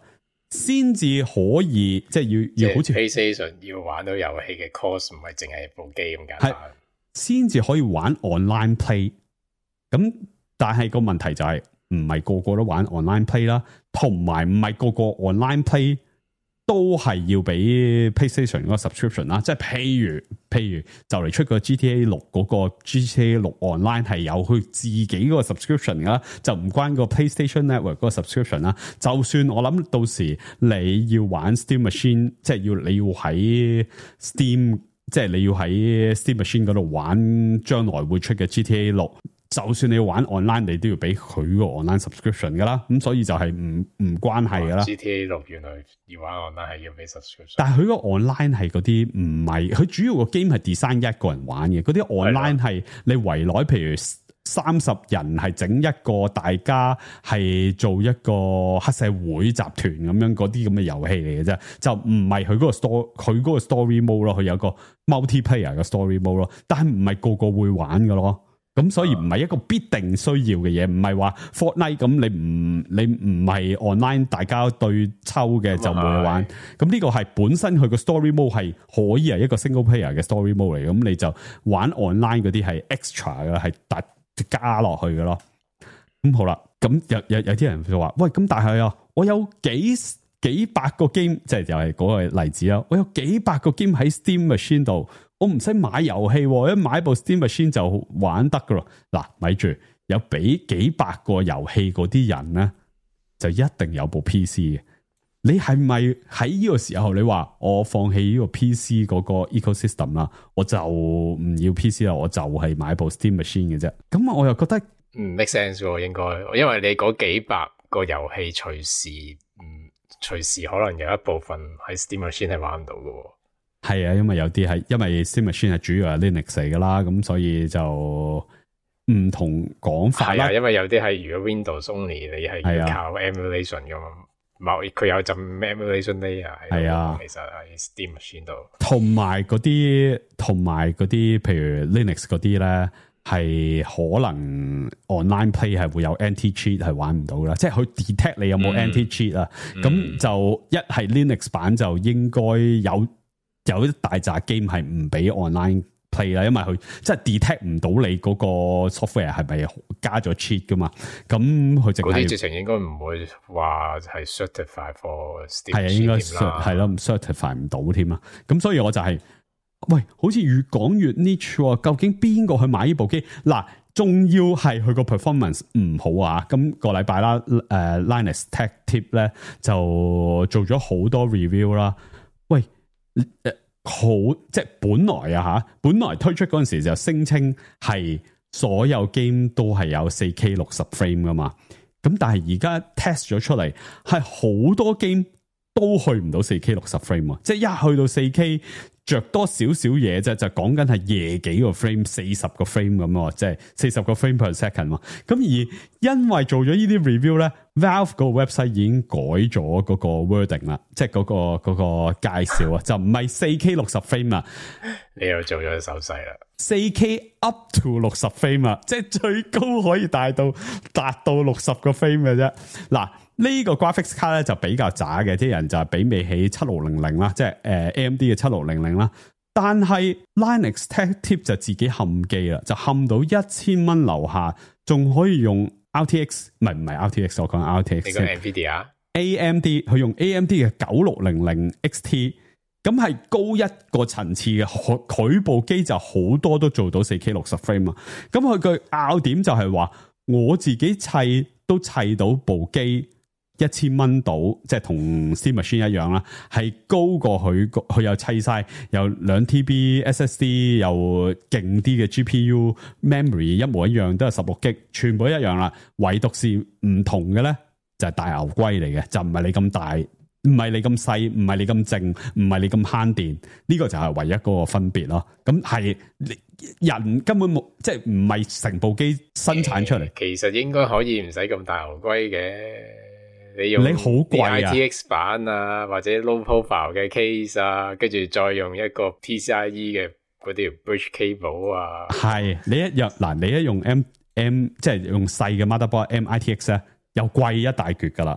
先至可以即係要要好似 PlayStation 要玩到遊戲嘅 course 唔係淨係部機咁簡單， 先至可以玩 online play。咁但係個問題就係唔係個個都玩 online play 啦，同埋唔係個個 online play 都係要俾 PlayStation 嗰個 subscription 啦。即係譬如譬如就嚟出個 G T A 六嗰個 G T A 六 online 係有佢自己嗰個 subscription 噶啦，就唔關個 PlayStation Network 嗰個 subscription 啦。就算我諗到時你要玩 Steam Machine， 即係要你要喺 Steam， 即係你要喺 Steam Machine 嗰度玩將來會出嘅 G T A 六。就算你要玩 online， 你都要俾佢個 online subscription 噶啦，咁所以就係唔唔關係噶啦。 G T A 六原來要玩 online 係要俾 subscription， 但係佢個 online 係嗰啲唔係，佢主要個 game 係 design 一個人玩嘅，嗰啲 online 係你圍內，譬如三十人係整一個，大家係做一個黑社會集團咁樣嗰啲咁嘅遊戲嚟嘅啫，就唔係佢嗰個 story， 佢嗰個 story mode 咯，佢有個 multiplayer 嘅 story mode 咯，但係唔係個個會玩噶咯。咁所以唔係一個必定需要嘅嘢，唔係話 Fortnite 咁你唔你唔係 online 大家對抽嘅就冇去玩。咁呢個係本身佢個 story mode 係可以係一個 single player 嘅 story mode 嚟，咁你就玩 online 嗰啲係 extra 嘅，係特加落去嘅咯。咁好啦，咁有有有啲人就話，喂，咁但係啊，我有幾幾百個 game， 即係又係嗰個例子啦，我有幾百個 game 喺 Steam Machine 度。我唔使買遊戲，一買部 Steam Machine 就玩得噶咯。嗱，咪住有俾幾百個遊戲嗰啲人咧，就一定有部 P C 嘅。你係咪喺呢個時候你話我放棄呢個 P C 嗰個 ecosystem 啦，我就唔要 P C 啦，我就係買部 Steam Machine 嘅啫。咁我又覺得唔 make sense 喎，應該，因為你嗰幾百個遊戲隨時，嗯，隨時可能有一部分喺 Steam Machine 係玩唔到嘅。 係啊，因為有啲係因為 Steam Machine 係主要係 Linux 嚟噶啦，咁所以就唔同講法啦。 係啊，因為有啲係如果 Windows only 你係要靠 emulation 噶嘛，某佢有陣 emulation layer 係啊，其實喺 Steam Machine 度。同埋嗰啲，同埋嗰啲，譬如 Linux 嗰啲咧，係可能 online play 係會有 anti cheat 係玩唔到啦，即係佢 detect 你有冇 anti cheat 啊，咁、嗯、就一係 Linux 版就應該有。有一大扎 game 係唔俾 online play 啦，因為佢即係 detect 唔到你嗰個 software 係咪加咗 cheat 噶嘛，咁佢淨係嗰啲直情應該唔會話係 certify for Steam 係啊，應該係咯，唔 certify 唔到添啊，咁所以我就係、是、喂，好似越講越 niche 喎，究竟邊個去買呢部機？嗱，仲要係佢個 performance 唔好啊！今個禮拜啦，誒、呃、Linus Tech Tip 咧就做咗好多 review 啦，喂。誒，好即係本來啊吓，本來推出嗰陣時就聲稱係所有 game 都係有 四 K 六十 frame 噶嘛，咁但係而家 test 咗出嚟係好多 game 都去唔到 四 K 六十 frame 啊，即係一去到 四 K 着多少少嘢啫，就講緊係夜幾個 frame， 四十個 frame 咁，即係四十個 frame per second。咁而因為做咗呢啲 review 咧 ，Valve 個 website 已經改咗嗰個 wording 啦，即係嗰個嗰個介紹啊，就唔係四 K 六十 frame 啊， 你又做咗手勢啦， 四 K up to 六十 frame 啊，即係最高可以達到達到六十個 frame 嘅啫。嗱。呢個 graphics card 咧就比較渣嘅，啲人就係比未起七六零零啦，即係誒 A M D 嘅七六零零啦。但係 Linus Tech Tip 就自己冚機啦，就冚到一千蚊樓下，仲可以用 R T X， 唔係唔係 R T X， 我講 R T X。你講 Nvidia A M D， 佢用 A M D 嘅九六零零 X T， 咁係高一個層次嘅，佢部機就好多都做到四 K 六十 frame 啊。咁佢句拗點就係話，我自己砌都砌到部機。一千蚊到，即係同 Steam Machine 一樣啦，係高過佢，佢又砌晒，有兩 T B S S D， 又勁啲嘅 G P U，memory 一模一樣，都係十六 G， 全部一樣啦。唯獨是唔同嘅咧，就係、是、大牛龜嚟嘅，就唔係你咁大，唔係你咁細，唔係你咁靜，唔係你咁慳電，呢、這個就係唯一嗰個分別咯。咁係人根本冇，即係唔係成部機生產出嚟、欸。 其實應該可以唔使咁大牛龜嘅。你用你好貴啊 I T X 版啊，或者 low profile 嘅 case 啊，跟住再用一個 P C I E 嘅嗰條 bridge cable 啊， 係你一入嗱，你一用 M M 即係用細嘅 motherboard M I T X 咧，又貴一大橛噶啦。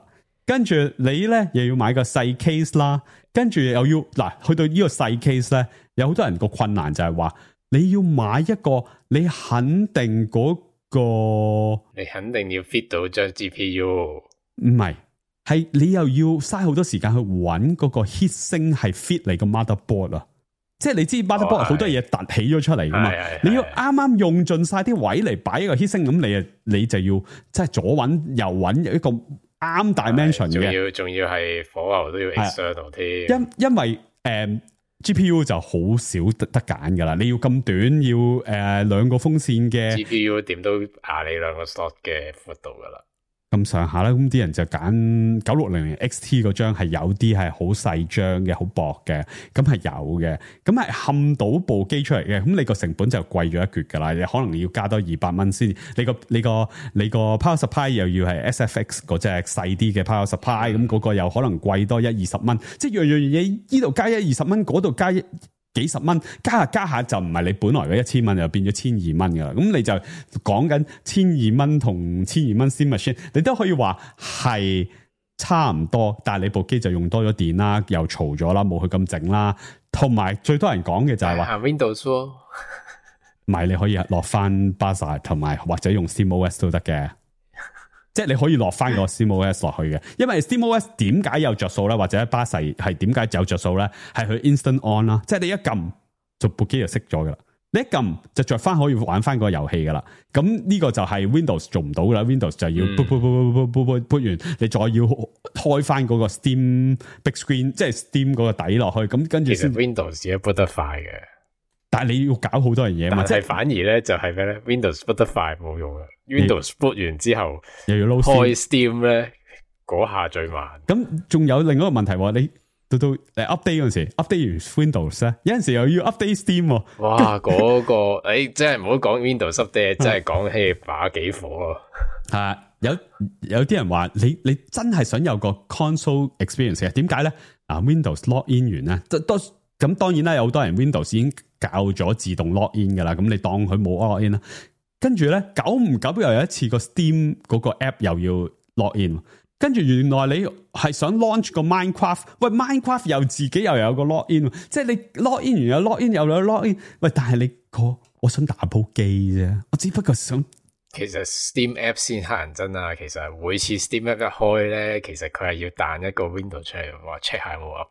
跟住你咧又要買個細 case 啦，跟住又要嗱去到呢個細 case 咧，有好多人個困難就係話你要買一個你肯定嗰、嗰個， 你肯定要 fit 到張 G P U， 唔係，係你又要嘥好多時間去揾嗰個 heatsink 係 fit 你個 motherboard 啊，即係你知 motherboard 好多嘢凸起咗出嚟噶嘛，你要啱啱用盡晒啲位嚟擺一個 heatsink，咁你啊你就要即係左揾右揾一個啱 dimension 嘅， 仲要仲要係火牛都要 external 添， 因因為誒、呃、G P U 就好少得得揀噶啦，你要咁短要誒兩、呃、個風扇嘅 G P U 點都壓你兩個 slot 嘅闊度噶啦。 咁上下啦，咁啲人就揀九六零零 X T 嗰張係有啲係好細張嘅，好薄嘅，咁係有嘅，咁係冚到部機出嚟嘅，咁你個成本就貴咗一橛噶啦，你可能要加多二百蚊先，你個你個你個 power supply 又要係 S F X 嗰隻細啲嘅 power supply，咁嗰個又可能貴多一二十蚊，即係樣樣嘢呢度加一二十蚊，嗰度加一幾十蚊，加下加下就唔係你本來嘅一千蚊，就變咗千二蚊噶啦。咁你就講緊千二蚊同千二蚊 Steam Machine， 你都可以話係差唔多，但係你部機就用多咗電啦，又嘈咗啦，冇佢咁整啦。同埋最多人講嘅就係話 Windows 喎， 唔係你可以落翻 Baza 同埋或者用 SteamOS 都得嘅。即係你可以落翻個 SteamOS 落去嘅，因為 SteamOS 點解有着數咧，或者巴西係點解有着數咧？係佢 Instant On 啦，即係你一撳就部機就熄咗噶啦，你一撳就着翻可以玩翻個遊戲噶啦。咁呢個就係 Windows 做唔到噶啦 ，Windows 就要 boot boot boot boot boot boot boot 完，你再要開翻嗰個 Steam Big Screen， 即係 Steam 嗰個底落去，咁跟住先。 其實 Windows 自己 boot 得快嘅。 但係你要搞好多樣嘢， 但係反而咧就係咩咧 ？Windows boot 得快冇用嘅 ，Windows boot 完之後又要撈開 Steam 咧，嗰下最慢。 咁仲有另一個問題喎，你到到誒 update 嗰陣時 ，update 完 Windows 咧，有陣時又要 update Steam。 哇！嗰、那個誒，真係唔好講 Windows update，真係講起把幾火咯。 係有有啲人話你你真係想有個 console experience 嘅，點解咧？啊 ，Windows log in 完咧，多咁當然啦，有好多人 Windows 已經教咗自動 log in 噶啦，咁你當佢冇 log in 啦。跟住咧，久唔久又有一次個 Steam 嗰個 app 又要 log in，跟住原來你係想 launch 個 Minecraft， 喂 Minecraft 又自己又有個 log in， 即係你 log in 完有 log in 又有 log in， 喂，但係你個我想打部機啫，我只不過想。 其實 Steam app 先乞人憎啊！其實每次 Steam app 一開咧，其實佢係要彈一個 window 出嚟，話 check 下有冇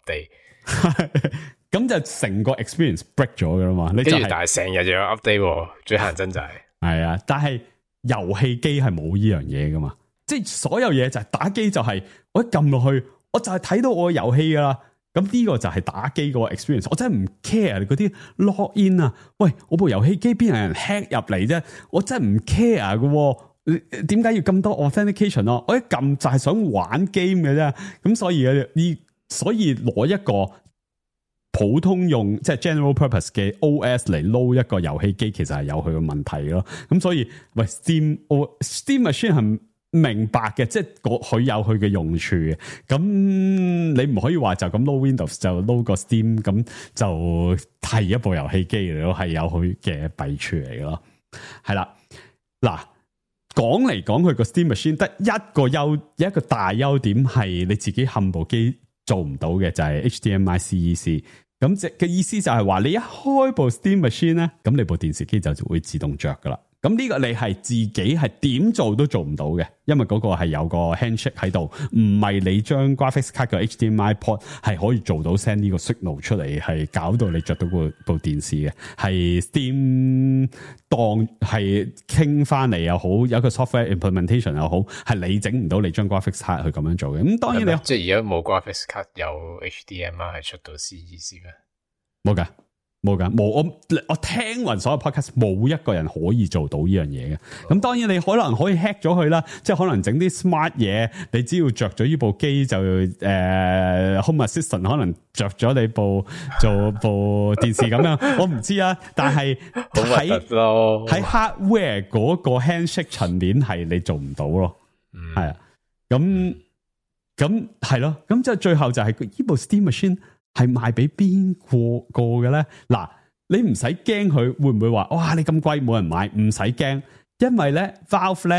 update。 咁就成個 experience break 咗噶啦嘛，你就係、 但係成日就有 update， 最乞人憎就係、是、 係啊，但係遊戲機係冇呢樣嘢噶嘛，即係所有嘢就係打機就係、是、我一撳落去，我就係睇到我嘅遊戲噶啦。咁呢個就係打機個 experience， 我真係唔 care 你嗰啲 log in 啊，喂，我部遊戲機邊有人 hack 入嚟啫，我真係唔 care 噶，點解要咁多 authentication 啊？我一撳就係想玩 game 嘅啫，咁所以呢，所以攞一個。普通用即係 general purpose 嘅 O S 嚟撈一個遊戲機，其實係有佢嘅問題咯。咁所以喂 Steam Steam Machine 係明白嘅，即係佢有佢嘅用處嘅。咁你唔可以話就咁撈 Windows 就撈個 Steam， 咁就係一部遊戲機嚟咯，係有佢嘅弊處嚟咯。係啦，嗱，講嚟講去個 Steam Machine 得一個優一個大優點係你自己冚部機做唔到嘅，就係 H D M I C E C。咁即嘅意思就係話，你一開部 Steam Machine 咧，咁你部電視機就會自動着噶啦。咁呢個你係自己係點做都做唔到嘅，因為嗰個係有個 handshake 喺度，唔係你將 graphics card 嘅 H D M I port 係可以做到 send 呢個 signal 出嚟，係搞到你着到部部電視嘅。係 Steam 當係傾翻嚟又好，有一個 software implementation 又好，係你整唔到你將 graphics card 去咁樣做嘅。咁當然你即係而家冇 graphics card 有 H D M I 係出到 C E C 咩？ 冇噶。冇噶，冇我我聽勻所有 podcast， 冇一個人可以做到呢樣嘢嘅。咁當然你可能可以 hack 咗佢啦，即係可能整啲 smart 嘢，你只要着咗呢部機就誒、呃、Home Assistant 可能着咗你部做部電視咁樣，我唔知啊。但係喺喺 hardware 嗰個 handshake 層面係你做唔到咯，係啊。咁咁係咯，咁就最後就係呢部 Steam Machine。係賣俾邊個個嘅咧？嗱，你唔使驚佢會唔會話哇？你咁貴冇人買，唔使驚，因為咧 Valve 咧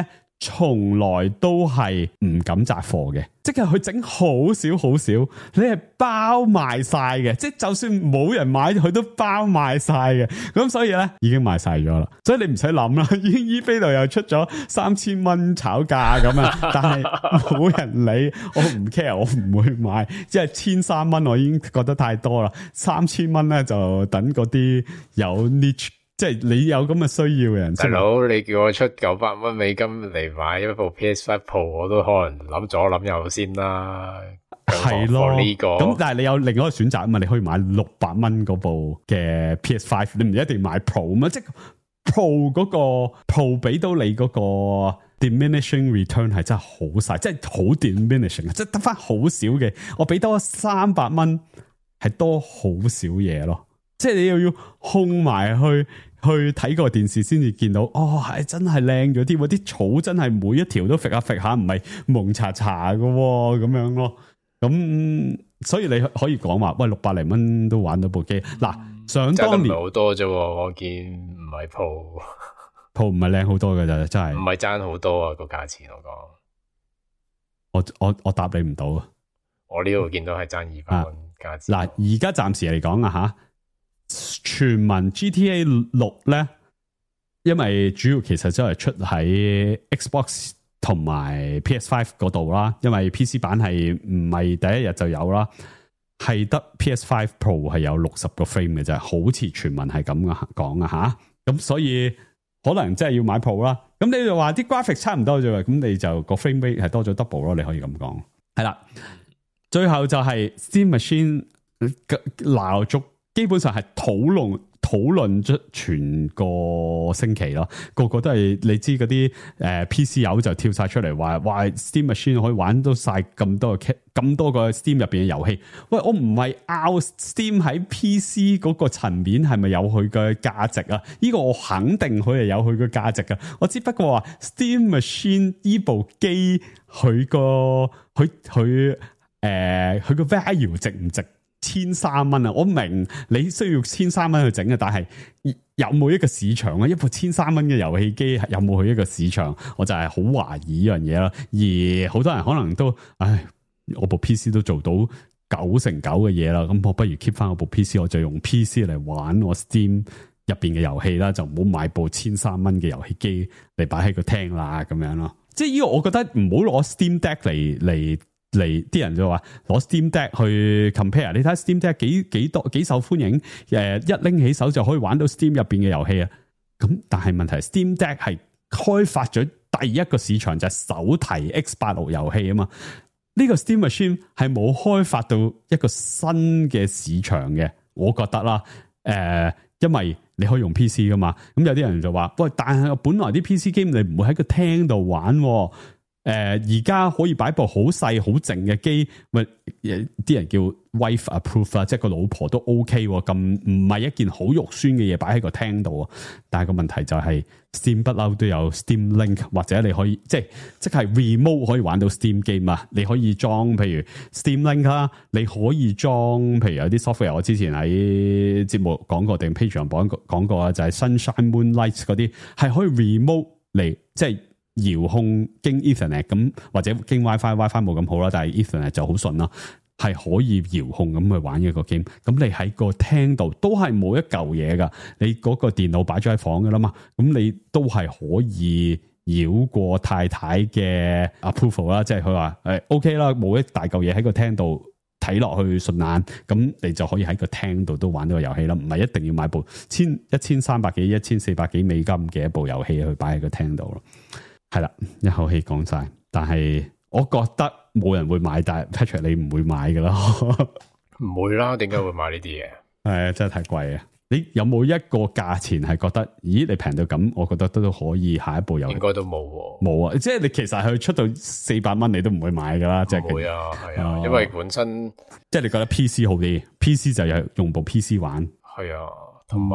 從來都係唔敢摘貨嘅，即係佢整好少好少，你係包賣晒嘅，即係就算冇人買，佢都包賣晒嘅。咁所以咧已經賣晒咗啦，所以你唔使諗啦，已經 eBay 度又出咗三千蚊炒價咁啊，但係冇人理，我唔 care，我唔會買，即係千三蚊我已經覺得太多啦，三千蚊咧就等嗰啲有 niche。即係你有咁嘅需要嘅人， 大佬你叫我出九百蚊美金嚟買一部 P S 五 Pro， 我都可能諗左諗右先啦。 係咯， 呢、這個咁但係你有另外一個選擇啊嘛，你可以買六百蚊嗰部嘅 P S 五，你唔一定買 Pro 嘛，即係 Pro 嗰個 Pro 俾到你嗰個 diminishing return 係真係好細，即係好 diminishing， 即係得翻好少嘅，我俾多三百蚊係多好少嘢咯，即係你又要控埋去。去睇個電視先至見到，哦，係真係靚咗啲，啲草真係每一條都揈下揈下，唔係蒙查查嘅咁樣咯。咁所以你可以講話，喂，六百零蚊都玩到部機。嗱、嗯，想當年好多啫，我見唔係 Pro Pro 唔係靚好多嘅咋，真係唔係爭好多啊個價錢。 我講，我我我答你唔到啊。 我呢度見到係爭二百蚊價錢。嗱， 而家暫時嚟講啊吓。傳聞 G T A 六咧，因為主要其實都係出喺 Xbox 同埋 P S 五 嗰度啦，因為 P C 版係唔係第一日就有啦，係得 P S 五 Pro 係有六十個 frame 嘅啫，好似傳聞係咁嘅講啊吓，咁所以可能真係要買 Pro 啦。咁你就話啲 graphics 差唔多啫，咁你就個 frame rate 係多咗 double 咯，你可以咁講。係啦，最後就係 Steam Machine 鬧足。基本上係討論討論咗全個星期咯，個個都係你知嗰啲誒 P C 友就跳晒出嚟話，哇 Steam Machine 可以玩到晒咁多個咁多個 Steam 入邊嘅遊戲。喂，我唔係拗 Steam 喺 P C 嗰個層面係咪有佢嘅價值啊？呢、這個我肯定佢係有佢嘅價值噶。我只不過話 Steam Machine 呢部機佢個佢佢誒佢個 value 值唔值？千三蚊啊！我明你需要千三蚊去整嘅，但係有冇一個市場啊？一部千三蚊嘅遊戲機有冇去一個市場？我就係好懷疑呢樣嘢啦。而好多人可能都，唉，我部 P C 都做到九成九嘅嘢啦，咁我不如 keep 翻我部 P C， 我就用 P C 嚟玩我 Steam 入邊嘅遊戲啦，就唔好買部千三蚊嘅遊戲機嚟擺喺個廳啦，咁樣咯。即係呢個，我覺得唔好攞 Steam Deck 嚟嚟。嚟啲人就話攞 Steam Deck 去 compare， 你睇 Steam Deck 幾幾多幾受歡迎，誒一拎起手就可以玩到 Steam 入邊嘅遊戲啊！咁但係問題 Steam Deck 係開發咗第一個市場就係、是、手提 X 八六 遊戲啊嘛，呢、這個 Steam Machine 係冇開發到一個新嘅市場嘅，我覺得啦，誒、呃，因為你可以用 P C 噶嘛，咁有啲人就話喂，但係本來啲 P C game 你唔會喺個廳度玩。誒，而家可以擺部好細好靜嘅機，咪啲人叫 wife approve 啦，即係個老婆都 OK，咁唔係一件好肉酸嘅嘢擺喺個廳度。但係個問題就係 Steam 不嬲都有 Steam Link， 或者你可以即係即係 remote 可以玩到 Steam game 啊，你可以裝譬如 Steam Link 啦，你可以裝譬如有啲 software， 我之前喺節目講過定 Patreon 講過講過啊，就係 Sunshine Moonlight 嗰啲係可以 remote 嚟即係。遙控經 Ethernet 咁或者經 WiFi，WiFi 冇咁好啦，但係 Ethernet 就好順啦，係可以遙控咁去玩一個 game。咁你喺個廳度都係冇一嚿嘢噶，你嗰個電腦擺咗喺房噶啦嘛，咁你都係可以繞過太太嘅 approval 啦，即係佢話誒 OK 啦，冇一大嚿嘢喺個廳度睇落去順眼，咁你就可以喺個廳度都玩到個遊戲啦，唔係一定要買部千一千三百幾、一千四百幾美金嘅一部遊戲去擺喺個廳度咯。係啦，一口氣講晒，但係我覺得冇人會買，但係 Patrick 你唔會買噶啦， 唔會啦，點解會買呢啲嘢？ 係真係太貴啊！你有冇一個價錢係覺得，咦你平到咁，我覺得都都可以下一步有， 應該都冇， 冇啊！即係你其實佢出到四百蚊，你都唔會買噶啦，即係會啊，係啊，因為本身即係你覺得 P C 好啲 ，P C 就有用部 P C 玩， 係啊，同埋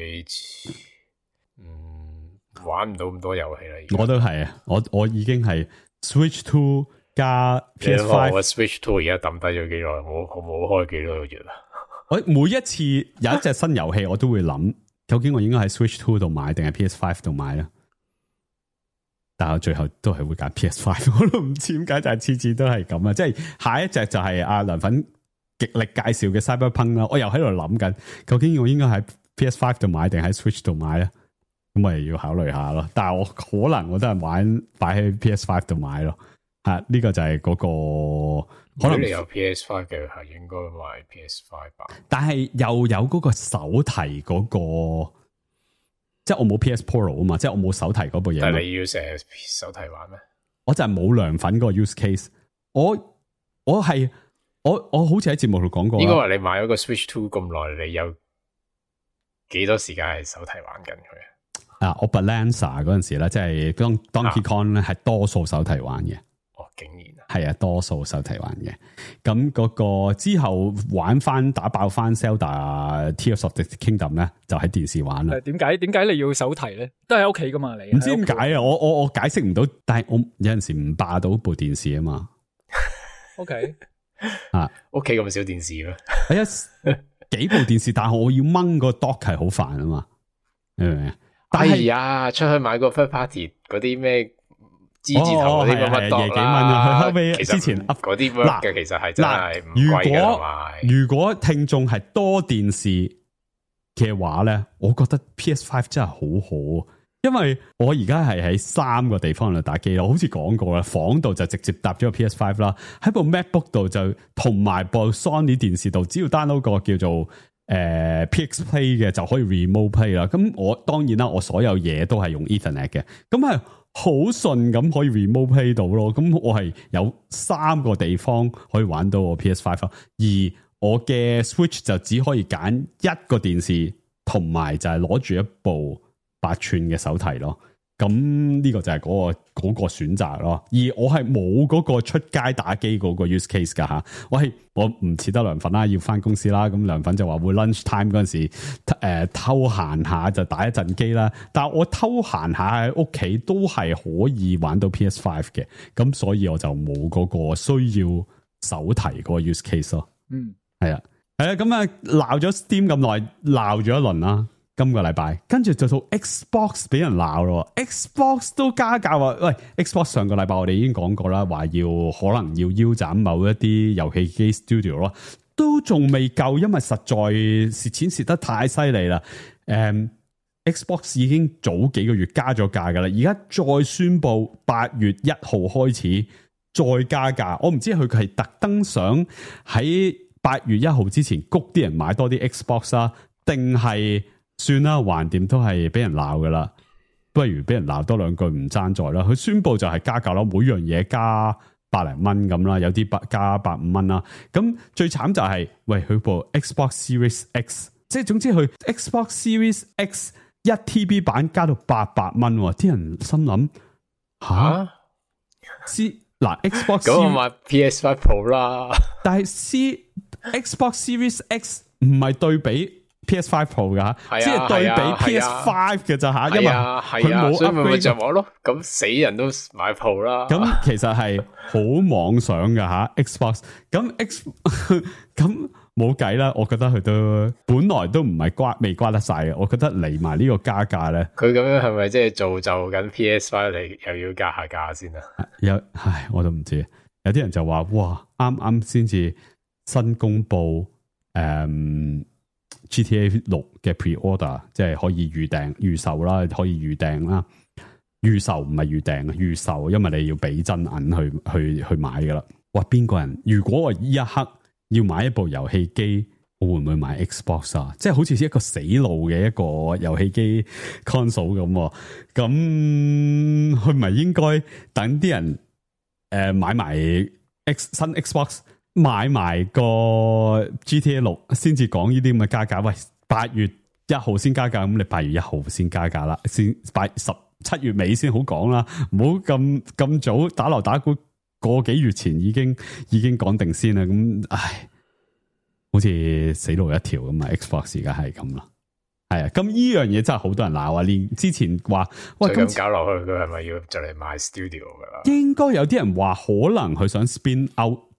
嗯。玩唔到咁多遊戲啦， 我都係啊！我我已經係 Switch Two 加 P S 五。 我 Switch Two 而家抌低咗幾耐？我我冇開幾多個月啦。 我每一次有一隻新遊戲，我都會諗，究竟我應該喺 Switch Two 度買定係 P S 五度買咧？ 但係我最後都係會揀 P S 五，我都唔知點解，就係次次都係咁啊！即係下一隻就係阿梁粉極力介紹嘅 Cyberpunk 啦，我又喺度諗緊，究竟我應該喺 P S 五度買定喺 Switch 度買咧？咁我又要考慮下咯。但係我可能我都係玩擺喺 P S 五度買咯。吓、啊，呢、這個就係嗰、那個可能。 如果你有 P S 五嘅係應該買 P S 五吧。 但係又有嗰個手提嗰、那個。即係我冇 P S Pro 啊嘛，即係我冇手提嗰部嘢。 但係你要成日手提玩咩？ 我就係冇涼粉嗰個 use case。我我係我我好似喺節目度講過。 應該話你買咗個 Switch Two 咁耐，你有幾多時間係手提玩緊佢啊？我 Balancer 嗰陣時咧，即係當 Donkey Kong 咧，係多數手提玩嘅。 哦，竟然啊！ 係啊，多數手提玩嘅。咁嗰個之後玩翻打爆翻 Zelda Tears of the Kingdom 咧，就喺電視玩啦。 點解點解你要手提咧？都喺屋企噶嘛？你唔知點解啊？我我我解釋唔到，但係我有陣時唔霸到部電視啊嘛。 OK 啊， 屋企咁少電視咩？ 係啊，幾部電視，但係我要掹個 dock 係好煩啊嘛。你明唔明啊？但係呀，出去買個 third party 嗰啲咩？G 字頭嗰啲乜乜多幾蚊啊？佢後尾之前嗰啲 work 嘅，其實係真係唔貴嘅。 如果如果聽眾係多電視嘅話咧，我覺得 P S 五 真係好好，因為我而家係喺三個地方度打機啦。我好似講過啦，房度就直接搭咗個 P S 五 啦，喺部 MacBook 度就同埋部 Sony 電視度，只要 download 個叫做誒、呃、P X Play 嘅就可以 remote play 啦。咁我當然啦，我所有嘢都係用 Ethernet 嘅，咁係。好順咁可以 remote play 到咯，咁我係有三個地方可以玩到我 P S 五，而我嘅 Switch 就只可以揀一個電視，同埋就係攞住一部八寸嘅手提咯。咁呢個就係嗰、嗰個、嗰個選擇咯。而我係冇嗰個出街打機嗰個 use case 噶吓，我係我唔似得涼粉啦，要翻公司啦。咁涼粉就話會 lunch time 嗰陣時，誒、呃、偷閒下就打一陣機啦。但係我偷閒下喺屋企都係可以玩到 P S 五 嘅，咁所以我就冇嗰個需要手提嗰個 use case 咯。 嗯， 係啊，係啊，咁啊鬧咗 Steam 咁耐，鬧咗一輪啦。今個禮拜，跟住就到 Xbox 俾人鬧咯 ，Xbox 都加價啊！喂 ，Xbox 上個禮拜我哋已經講過啦，話要可能要腰斬某一啲遊戲機 studio 咯，都仲未夠，因為實在蝕錢蝕得太犀利啦。誒、um, ，Xbox 已經早幾個月加咗價噶啦，而家再宣布八月一號開始再加價，我唔知佢係特登想喺八月一號之前谷啲人買多啲 Xbox 啊，定係？算啦，橫掂都係俾人鬧噶啦，不如俾人鬧多兩句唔爭在啦。佢宣布就係加價咯，每樣嘢加百零蚊咁啦，有啲百加百五蚊啦。咁最慘就係、是，喂，佢部 Xbox Series X， 即係總之佢 Xbox Series X 一 T B 版加到八百蚊，啲人心諗吓，C 嗱 Xbox 咁我買 P S 五 Pro 啦， 但係 C Xbox Series X 唔係對比。P S 五 Pro 噶，即係對比 P S 五嘅咋吓，因為佢冇 upgrade 就我咯。咁死人都買 Pro 啦。 咁其實係好妄想噶吓 ，Xbox 咁 X 咁冇計啦。我覺得佢都本來都唔係瓜未瓜得晒嘅。我覺得嚟埋呢個加價咧， 佢咁樣係咪即係造就緊 P S 五你又要加下價先啊？ 有唉，我都唔知。有啲人就話哇，啱啱先至新公布誒。嗯G T A 六嘅 pre-order 即係可以預訂預售啦，可以預訂啦。預售唔係預訂，預售因為你要俾真銀去去去買噶啦。哇，邊個人如果我呢一刻要買一部遊戲機，我會唔會買 Xbox 啊？即係好似一個死路嘅一個遊戲機 console 咁。咁佢咪應該等啲人誒、呃、買埋 X 新 Xbox？買埋個 G T A 六先至講呢啲咁嘅加價，喂，八月一號先加價，咁你八月一號先加價啦，先八十七月尾先好講啦，唔好咁咁早打鑼打鼓，個幾月前已經已經講定先啦，咁唉，好似死路一條咁啊 ！Xbox 而家係咁啦，係啊，咁呢樣嘢真係好多人鬧啊！連之前話喂咁搞落去，佢係咪要就嚟賣 studio 噶啦？ 應該有啲人話可能佢想 spin out。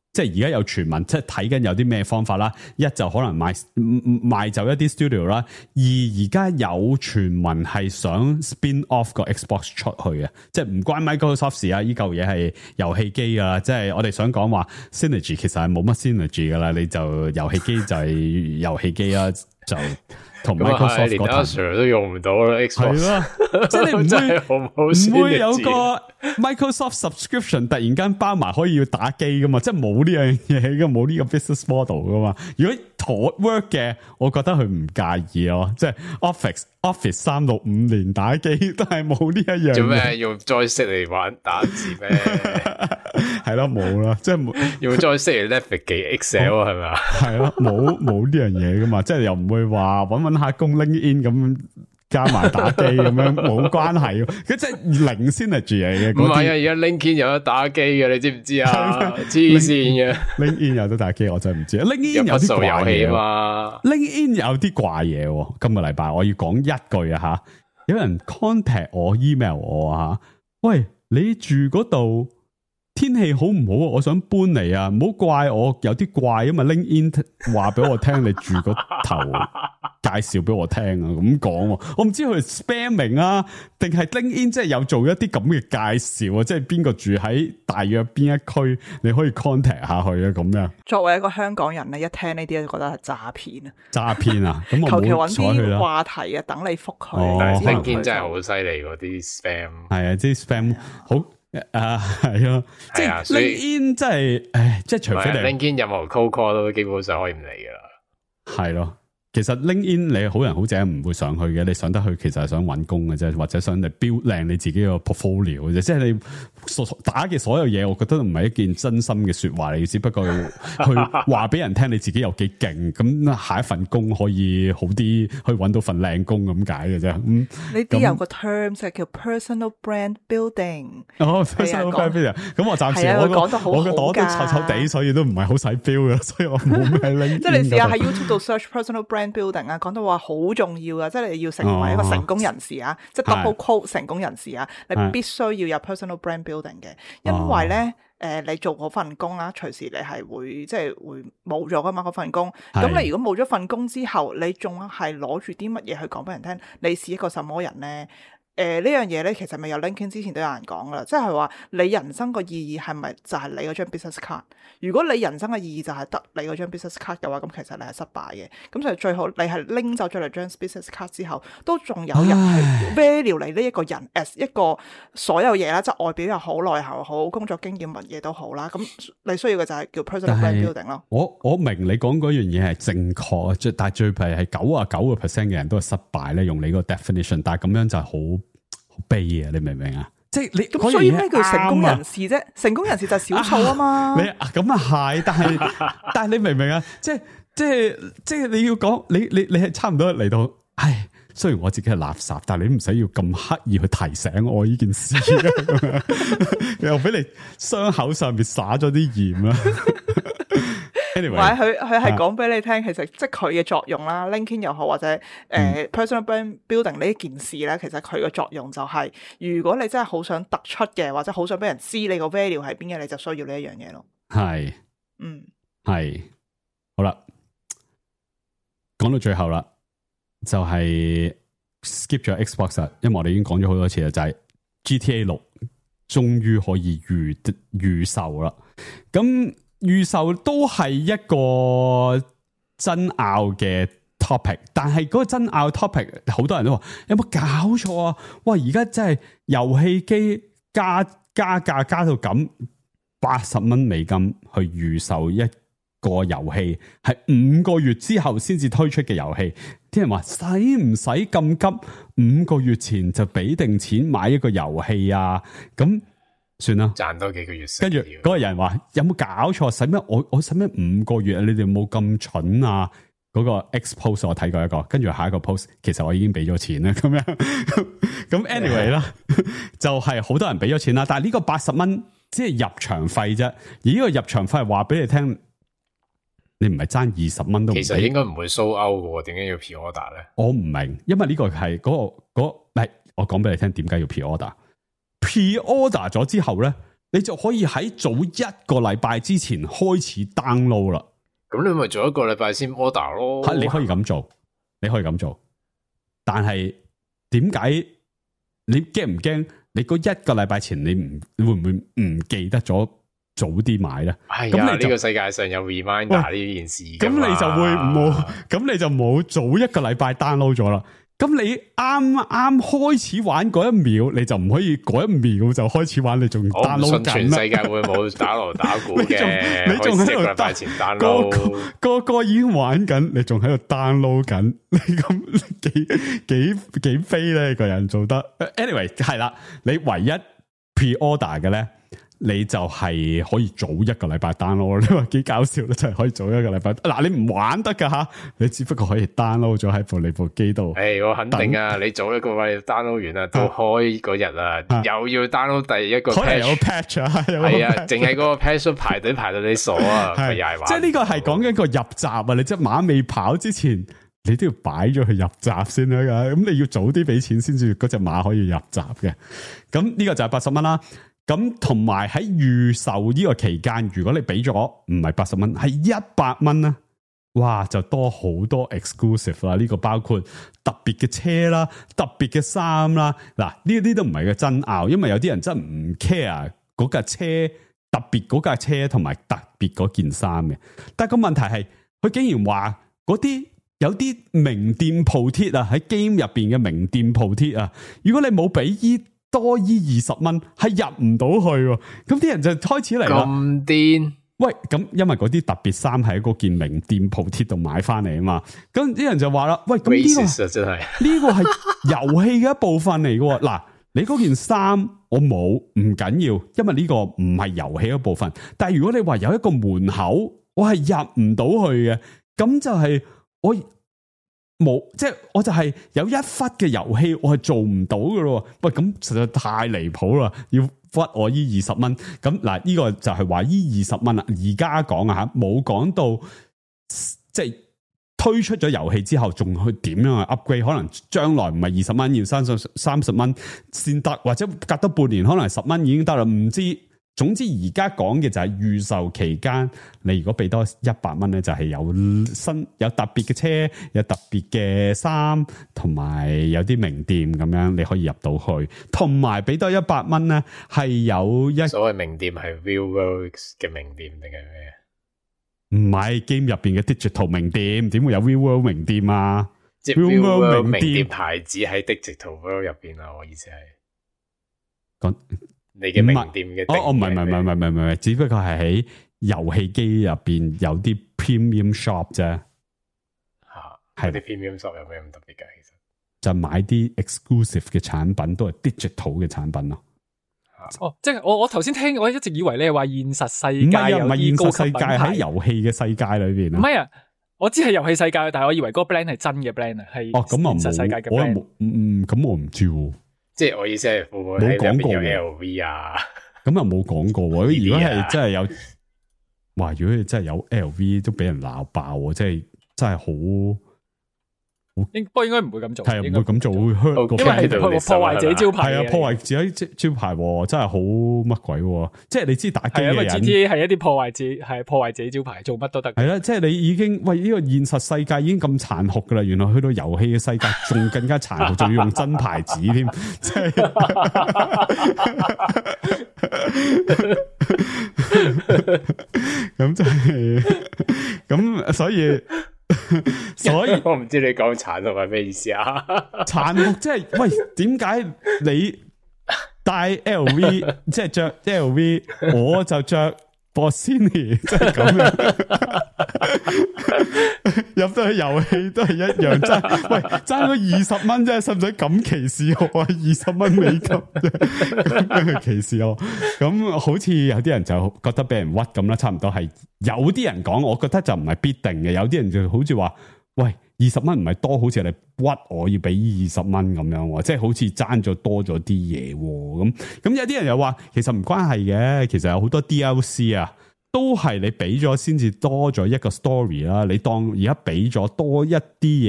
即係而家有傳聞，即係睇緊有啲咩方法啦。一就可能賣賣走一啲 studio 啦，二而家有傳聞係想 spin off 個 Xbox 出去啊，即係唔關 Microsoft 事啊，依嚿嘢係遊戲機啊，即係我哋想講話 synergy 其實係冇乜 synergy 噶啦，你就遊戲機就係遊戲機啦，就同 Microsoft 連嗰頭 Azure 都用唔到啦 Xbox， 係啦，即係你唔真係會好唔好唔會有個 Microsoft subscription 突然間包埋可以要打機噶嘛？即係冇呢樣嘢噶，冇呢個 business model 噶嘛？如果妥 work 嘅，我覺得佢唔介意咯。即係 Office Office 三六五年打機都係冇呢一樣。 做咩用 joystick 嚟玩打字咩？ 係咯，冇啦，即係冇用 joystick 嚟 navigate Excel 係咪啊？ 係咯，冇冇呢樣嘢噶嘛？即係又唔會話搵搵下工 LinkedIn 咁。加埋打機咁樣冇關係，佢即係零 synergy 嚟嘅。 唔係啊，而家 LinkedIn 有得打機嘅，你知唔知啊？黐線嘅 ，LinkedIn 有得打機，我真係唔知。LinkedIn 有啲怪嘢啊嘛 ，LinkedIn 有啲怪嘢。今個禮拜我要講一句啊吓，有人 contact 我 email 我啊，喂，你住嗰度天氣好唔好啊？我想搬嚟啊，唔好怪我有啲怪，因為 LinkedIn 話俾我聽你住嗰頭。介紹俾我聽啊，咁講，我唔知佢 spamming 啊，定係 LinkedIn 即係有做一啲咁嘅介紹啊，即係邊個住喺大約邊一區，你可以 contact 下佢啊，咁樣。 作為一個香港人咧，一聽呢啲就覺得係詐騙啊！ 詐騙啊！咁我求其冇揾啲睬佢啦。 話題啊，等你覆佢。 哦但係可能 LinkedIn 真係好犀利嗰啲 spam。 係啊，啲 spam 好啊，係咯，即係係啊所以 LinkedIn 真係，唉，即係除非你 LinkedIn 任何 cold call 都基本上可以唔嚟噶啦。 係咯。其實 LinkedIn 你好人好者唔會上去嘅，你上得去其實係想揾工嘅啫，或者想嚟 build 靚你自己個 portfolio 嘅啫。即係你所打嘅所有嘢，我覺得唔係一件真心嘅說話嚟，只不過去話俾人聽你自己有幾勁，咁下一份工可以好啲，去揾到份靚工咁解嘅啫。咁呢啲有個 terms 係叫 personal brand building。 哦 ，personal brand building，咁我暫時係啊我佢講得好好㗎我嘅朵都臭臭地，所以都唔係好使 build 嘅，所以我冇咩 LinkedIn 即係你試下喺嗰度 YouTube 度 search personal brand building 啊，講到話好重要啊，即係你要成為一個成功人士啊，即係 double quote 成功人士啊，你必須要有 personal brand building 嘅，因為咧誒、呃、你做嗰份工啦，隨時你係會即係會冇咗噶嘛嗰份工，咁你如果冇咗份工之後，你仲係攞住啲乜嘢去講俾人聽？你是一個什麼人咧？誒、呃、呢樣嘢咧，其實咪有 LinkedIn 之前都有人講噶啦，即係話你人生個意義係咪就係你嗰張 business card？如果你人生嘅意義就係得你嗰張 business card 嘅話，咁其實你係失敗嘅。咁所以最好你係拎走咗你張 business card 之後，都仲有人係 value 你呢一個人 as 一個所有嘢啦，即係外表又好、內涵又好、工作經驗乜嘢都好啦。咁你需要嘅就係叫 personal brand building 咯。 我我明你講嗰樣嘢係正確，最但係最弊係九啊九個 percent 嘅人都係失敗咧，用你個 definition，但係咁樣就係好好悲啊！你明唔明啊？即係你咁，所以咩叫成功人士啫？成功人士就係少數啊嘛。 你咁啊係，但係但係你明唔明啊？即係即係即係你要講，你你你係差唔多嚟到，唉。雖然我自己係垃圾，但係你唔使要咁刻意去提醒我呢件事，又俾你傷口上面灑咗啲鹽啦。Anyway， 唔係佢佢係講俾你聽，其實即係佢嘅作用啦。LinkedIn 又好或者誒、呃嗯、personal brand building 呢一件事咧，其實佢嘅作用就係、是，如果你真係好想突出嘅，或者好想俾人知你個 value 係邊嘅，你就需要呢一樣嘢咯。 係， 嗯， 係，好啦，講到最後啦。就係 skip 咗 Xbox， 因為我哋已經講咗好多次啦，就係、是、G T A 六終於可以預預售啦。咁預售都係一個爭拗嘅 topic， 但係嗰個爭拗 topic 好多人都話有冇搞錯啊？哇！而家真係遊戲機加加價加到咁八十蚊美金去預售一個遊戲，係五個月之後先至推出嘅遊戲。啲人話使唔使咁急？五個月前就俾定錢買一個遊戲啊？咁算啦， 賺多幾個月。 跟住嗰個人話有冇搞錯？使咩？我我使咩五個月啊？你哋冇咁蠢啊？嗰、那個 X post 我睇過一個，跟住下一個 post 其實我已經俾咗錢啦。咁樣咁 anyway 啦，就係好多人俾咗錢啦。但係呢個八十蚊只係入場費啫，而呢個入場費係話俾你聽。你唔係爭二十蚊都唔， 其實應該唔會 sold out 嘅，點解要 pre-order 咧？ 我唔明，因為呢個係嗰、嗰個嗰，係我講俾你聽，點解要 pre-order？pre-order 咗之後咧， 你就可以喺早一個禮拜之前開始 download 啦。 咁你咪做一個禮拜先 order 咯。 係你可以咁做，你可以咁做。但係點解你驚唔驚？你嗰一個禮拜前你唔會唔會唔記得咗早啲買咧？ 係啊，呢個世界上有 reminder 呢件事。 咁你就會冇，咁你就冇早一個禮拜 download 咗啦。咁你啱啱開始玩嗰一秒，你就唔可以嗰一秒就開始玩，你仲 download 緊啦。 全世界會冇打鑼打鼓嘅， 你仲喺度禮拜前 download， 個個已經玩緊，你仲喺度 download 緊，你咁幾幾幾飛咧？個人做得 ，anyway 係啦，你唯一 pre-order 嘅咧。你就係可以早一個禮拜 download， 你話幾搞笑咧？真係可以早一個禮拜。嗱，你唔玩得噶吓，你只不過可以 download 咗喺部你部機度。 誒，我肯定啊，你早一個禮拜 download 完啦，到開嗰日啊，又要 download 第一個 patch，可能有 patch 啊，係啊，淨係嗰個 patch 排隊排到你傻啊，佢又係玩。即係呢個係講緊個入閘啊！你即係馬未跑之前，你都要擺咗去入閘先啦。咁你要早啲俾錢先至嗰隻馬可以入閘嘅。咁呢個就係八十蚊啦。咁同埋喺預售呢個期間，如果你俾咗唔係八十蚊，係一百蚊啦，哇就多好多 exclusive 啦！呢個包括特別嘅車啦、特別嘅衫啦，嗱呢啲都唔係嘅爭拗，因為有啲人真係唔 care 嗰架車特別嗰架車同埋特別嗰件衫嘅。但係個問題係，佢竟然話嗰啲有啲名店鋪貼啊，喺 game 入邊嘅名店鋪貼啊，如果你冇俾依多依二十蚊係入唔到去，咁啲人就開始嚟啦。咁癲？喂，咁因為嗰啲特別衫喺嗰件名店鋪貼度買翻嚟啊嘛，咁啲人就話啦，喂，咁呢、這個真係呢個係遊戲嘅一部分嚟嘅。嗱，你嗰件衫我冇唔緊要，因為呢個唔係遊戲一部分。但係如果你話有一個門口，我係入唔到去嘅，咁就係我。冇，即係我就係有一忽嘅遊戲，我係做唔到㗎咯。喂，咁實在太離譜啦！要屈我依二十蚊，咁嗱，呢個就係話依二十蚊啦。而家講啊吓，冇講到即係推出咗遊戲之後，仲去點樣去 upgrade？可能將來唔係二十蚊，要三十三十蚊先得，或者隔多半年，可能十蚊已經得啦，唔知。總之而家講嘅就係預售期間，你如果俾多一百蚊咧，就係有新有特別嘅車，有特別嘅衫，同埋有啲名店咁樣，你可以入到去。同埋俾多一百蚊咧，係有一所謂名店係 Real World 嘅名店定係咩？ 唔係 game 入邊嘅 digital 名店，點會有 Real World 名店啊？ 即係 Real World 名店牌子喺 digital world 入邊啊！我意思係講。你嘅名店嘅哦哦，唔係唔係唔係唔係唔係，只不過係喺遊戲機入邊有啲 premium shop 啫。 吓，係啲 premium shop 有咩咁特別嘅？其實就買啲 exclusive 嘅產品，都係 digital 嘅產品咯。 哦，即係我我頭先聽，我一直以為你係話現實世界有啲高級品牌， 喺遊戲嘅世界裏邊。 唔係啊，我知係遊戲世界，但係我以為嗰個 brand 係真嘅 brand 啊，係哦咁啊現實世界嘅 brand。 我嗯咁我唔知喎。 即係我意思係會唔會喺入邊有 L V 啊？ 咁又冇講過。如果係真係有，哇！如果係真係有 L V 都俾人鬧爆，即係真係好。 應不過應該唔會咁做， 係唔會咁做，會 hurt 個 friend 喺度。破壞自己招牌， 係啊，破壞自己招牌，真係好乜鬼？即係你知打機嘅人 ，G T A 係一啲破壞自係破壞自己招牌，做乜都得。 係啦，即係你已經喂呢個現實世界已經咁殘酷噶啦，原來去到遊戲嘅世界仲更加殘酷，仲要用真牌子添，即係咁就係咁，所以。所以我唔知你講殘酷係咩意思啊？ 殘酷即係喂，點解你戴 L V 即係着 L V， 我就着 Bossini， 即係咁樣入到去遊戲都係一樣，真係喂爭咗二十蚊啫，使唔使咁歧視我啊？二十蚊美金咁樣歧視我，咁好似有啲人就覺得俾人屈咁啦，差唔多係有啲人講，我覺得就唔係必定嘅，有啲人就好似話喂二十蚊唔係多，好似你屈我要俾二十蚊咁樣，即係好似爭咗多咗啲嘢咁。咁有啲人又話其實唔關係嘅，其實有好多 D L C 啊。都係你俾咗先至多咗一個 story 啦，你當而家俾咗多一啲嘢，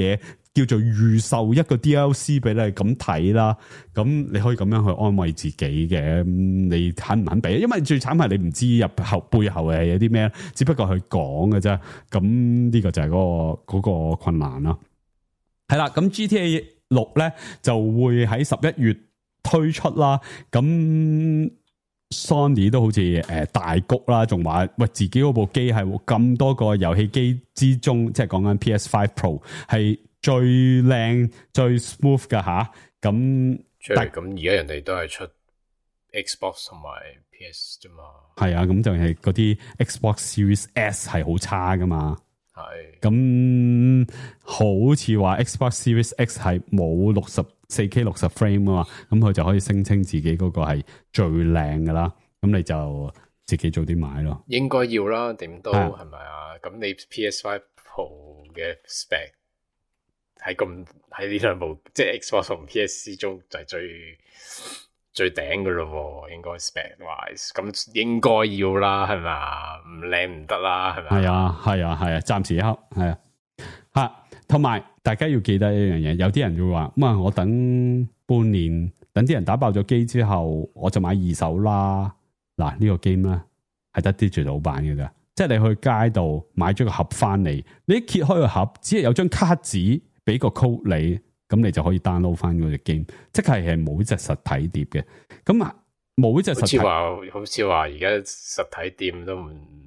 叫做預售一個 D L C 俾你咁睇啦，咁你可以咁樣去安慰自己嘅，你肯唔肯俾？因為最慘係你唔知入後背後係有啲咩，只不過去講嘅啫。咁呢個就係嗰、嗰個、嗰個困難啦。係啦，咁 G T A 六咧就會喺十一月推出啦。咁 Sony 都好似誒、呃、大谷啦，仲話喂自己嗰部機係咁多個遊戲機之中，即係講緊 P S 五 Pro 係最靚最 smooth 噶吓。咁咁而家人哋都係出 Xbox 同埋 P S 啫嘛。 係啊，咁就係嗰啲 Xbox Series S 係好差噶嘛。 係咁好似話 Xbox Series X 係冇六十四 K 六十 frame 啊嘛，咁佢就可以聲稱自己嗰個係最靚噶啦，咁你就自己早啲買咯。 應該要啦，點都係咪啊？咁你 P S 五 Pro 嘅 spec 喺咁喺呢兩部即係 Xbox 同 P S 之中就係最最頂噶咯，應該 spec wise 咁應該要啦，係咪啊？唔靚唔得啦，係咪？ 係啊，係啊，係啊，暫時一刻係啊，吓，同埋大家要記得一樣嘢，有啲人會話咁啊，我等半年，等啲人打爆咗機之後，我就買二手啦。嗱，呢個 game 咧係得 digital 版嘅咋，即係你去街度買咗個盒翻嚟，你一揭開個盒，只係有張卡紙俾個 code 你。咁你就可以 download 翻嗰隻 game，即係係冇隻實體碟嘅。咁啊，冇隻實體， 好似話，好似話而家實體店都唔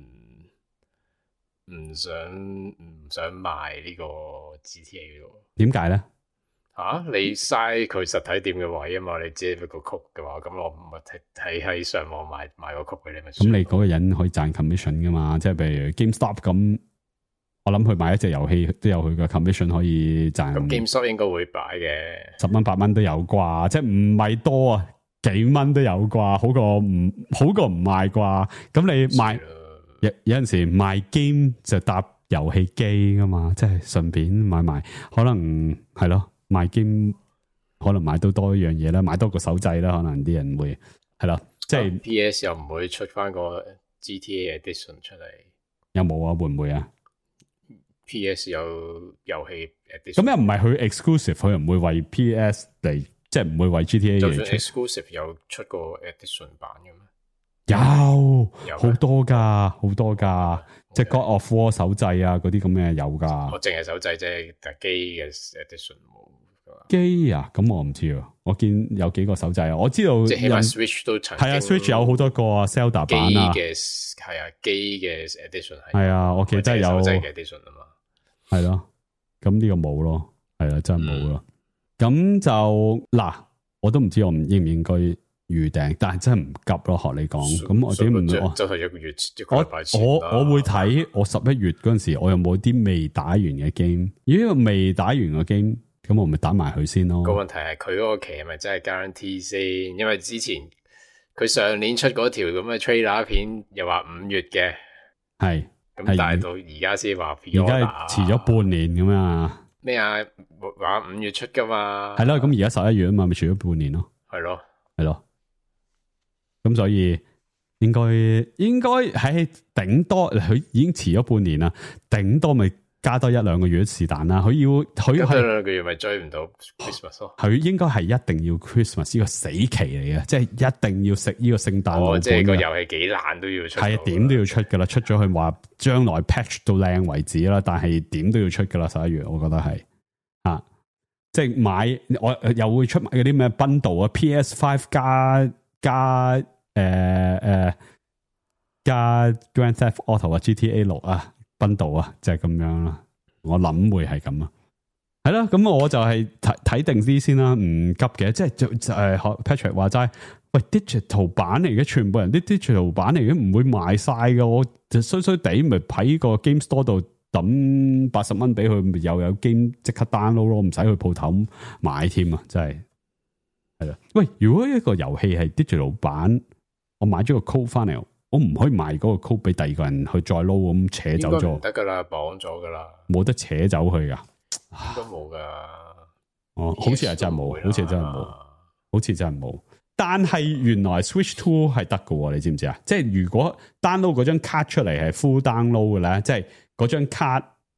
唔想唔想賣呢個 G T A 咯。 點解咧？ 吓、啊，你嘥佢實體店嘅位啊嘛，你借個曲嘅話，咁我唔係睇喺上網買買個曲俾你咪。 咁你嗰個人可以賺 commission 噶嘛？即係譬如 GameStop 咁。我諗佢買一隻遊戲都有佢嘅 commission 可以賺。 咁 GameStop 應該會擺嘅， 十蚊八蚊都有啩，即係唔係多啊，幾蚊都有啩，好過唔好過唔賣啩。咁你賣有有陣時賣 game 就搭遊戲機噶嘛，即係順便買埋，可能係咯賣 game 可能買到多一樣嘢啦，買多個手掣啦，可能啲人會係啦，即係 P S 又唔會出翻個 G T A Edition 出嚟， 有冇啊？會唔會啊？ P S 有遊戲 edition， 咁又唔係佢 exclusive，佢又唔會為 P S 嚟，即係唔會為 G T A 就嚟出。 算 exclusive 有出過 edition 版嘅咩？ 有， 有好多噶，好多噶，即係 God of War 手掣啊，嗰啲咁嘅有噶。 我淨係手掣啫，但係機嘅 edition 冇。 機啊，咁我唔知啊，我見有幾個手掣啊，我知道即係起碼 Switch 都曾經係啊 Switch 有好多個啊 Zelda 版啊， 機嘅係啊機嘅 edition 係係啊，我記得有手掣嘅 edition 啊嘛。 係咯，咁呢個冇咯，係啦，真係冇咯。咁、嗯、就嗱，我都唔知我唔應唔應該預訂，但係真係唔急咯。學你講，咁我點唔我就係一個月一個我禮拜前我我會睇我十一月嗰陣時，我有冇啲未打完嘅 game？如果未打完嘅 game，咁我咪打埋佢先咯。 個問題係佢嗰個期係咪真係 guarantee 先？因為之前佢上年出嗰條咁嘅 trailer 片，又話五月嘅， 係。 咁但係到而家先話， 而家遲咗半年咁啊？ 咩啊？話五月出噶嘛？ 係咯，咁而家十一月啊嘛，咪遲咗半年咯。 係咯， 係咯。咁所以應該應該喺頂多，佢已經遲咗半年啦，頂多咪加多一兩個月是但啦。佢要佢係兩個月咪追唔到 Christmas 咯。 佢應該係一定要 Christmas 呢個死期嚟嘅，即係一定要食呢個聖誕老本。 即係個遊戲幾爛都要出。 係啊，點都要出噶啦，出咗去話將來 patch 到靚為止啦。但係點都要出噶啦，十一月我覺得係啊，即係買我又會出埋嗰啲咩 bundle 啊 ，P S 五 加加誒誒、呃呃、加 Grand Theft Auto 啊 ，G T A 六啊 bundle 啊，就係咁樣啦。我諗會係咁啊。係啦，咁我就係睇睇定啲先啦，唔急嘅，即係就就誒學 Patrick 話齋，喂 digital 版嚟嘅，全部人啲 digital 版嚟嘅，唔會賣晒嘅，我就衰衰地咪喺個 Game Store 度抌八十蚊俾佢，咪又有 game 即刻 download 咯，唔使去鋪頭買添啊，真係係啦。喂，如果一個遊戲係 digital 版，我買咗個 code 翻嚟，我唔可以賣嗰個 code 俾第二個人去再撈咁扯走咗， 唔得噶啦，綁咗噶啦， 冇得扯走去噶。 應該冇噶， 哦，好似係真係冇，好似真係冇，好似真係冇。但係原來 Switch Two 係得嘅，你知唔知啊？即係如果 download 嗰張卡出嚟係 full download 嘅咧，即係嗰張卡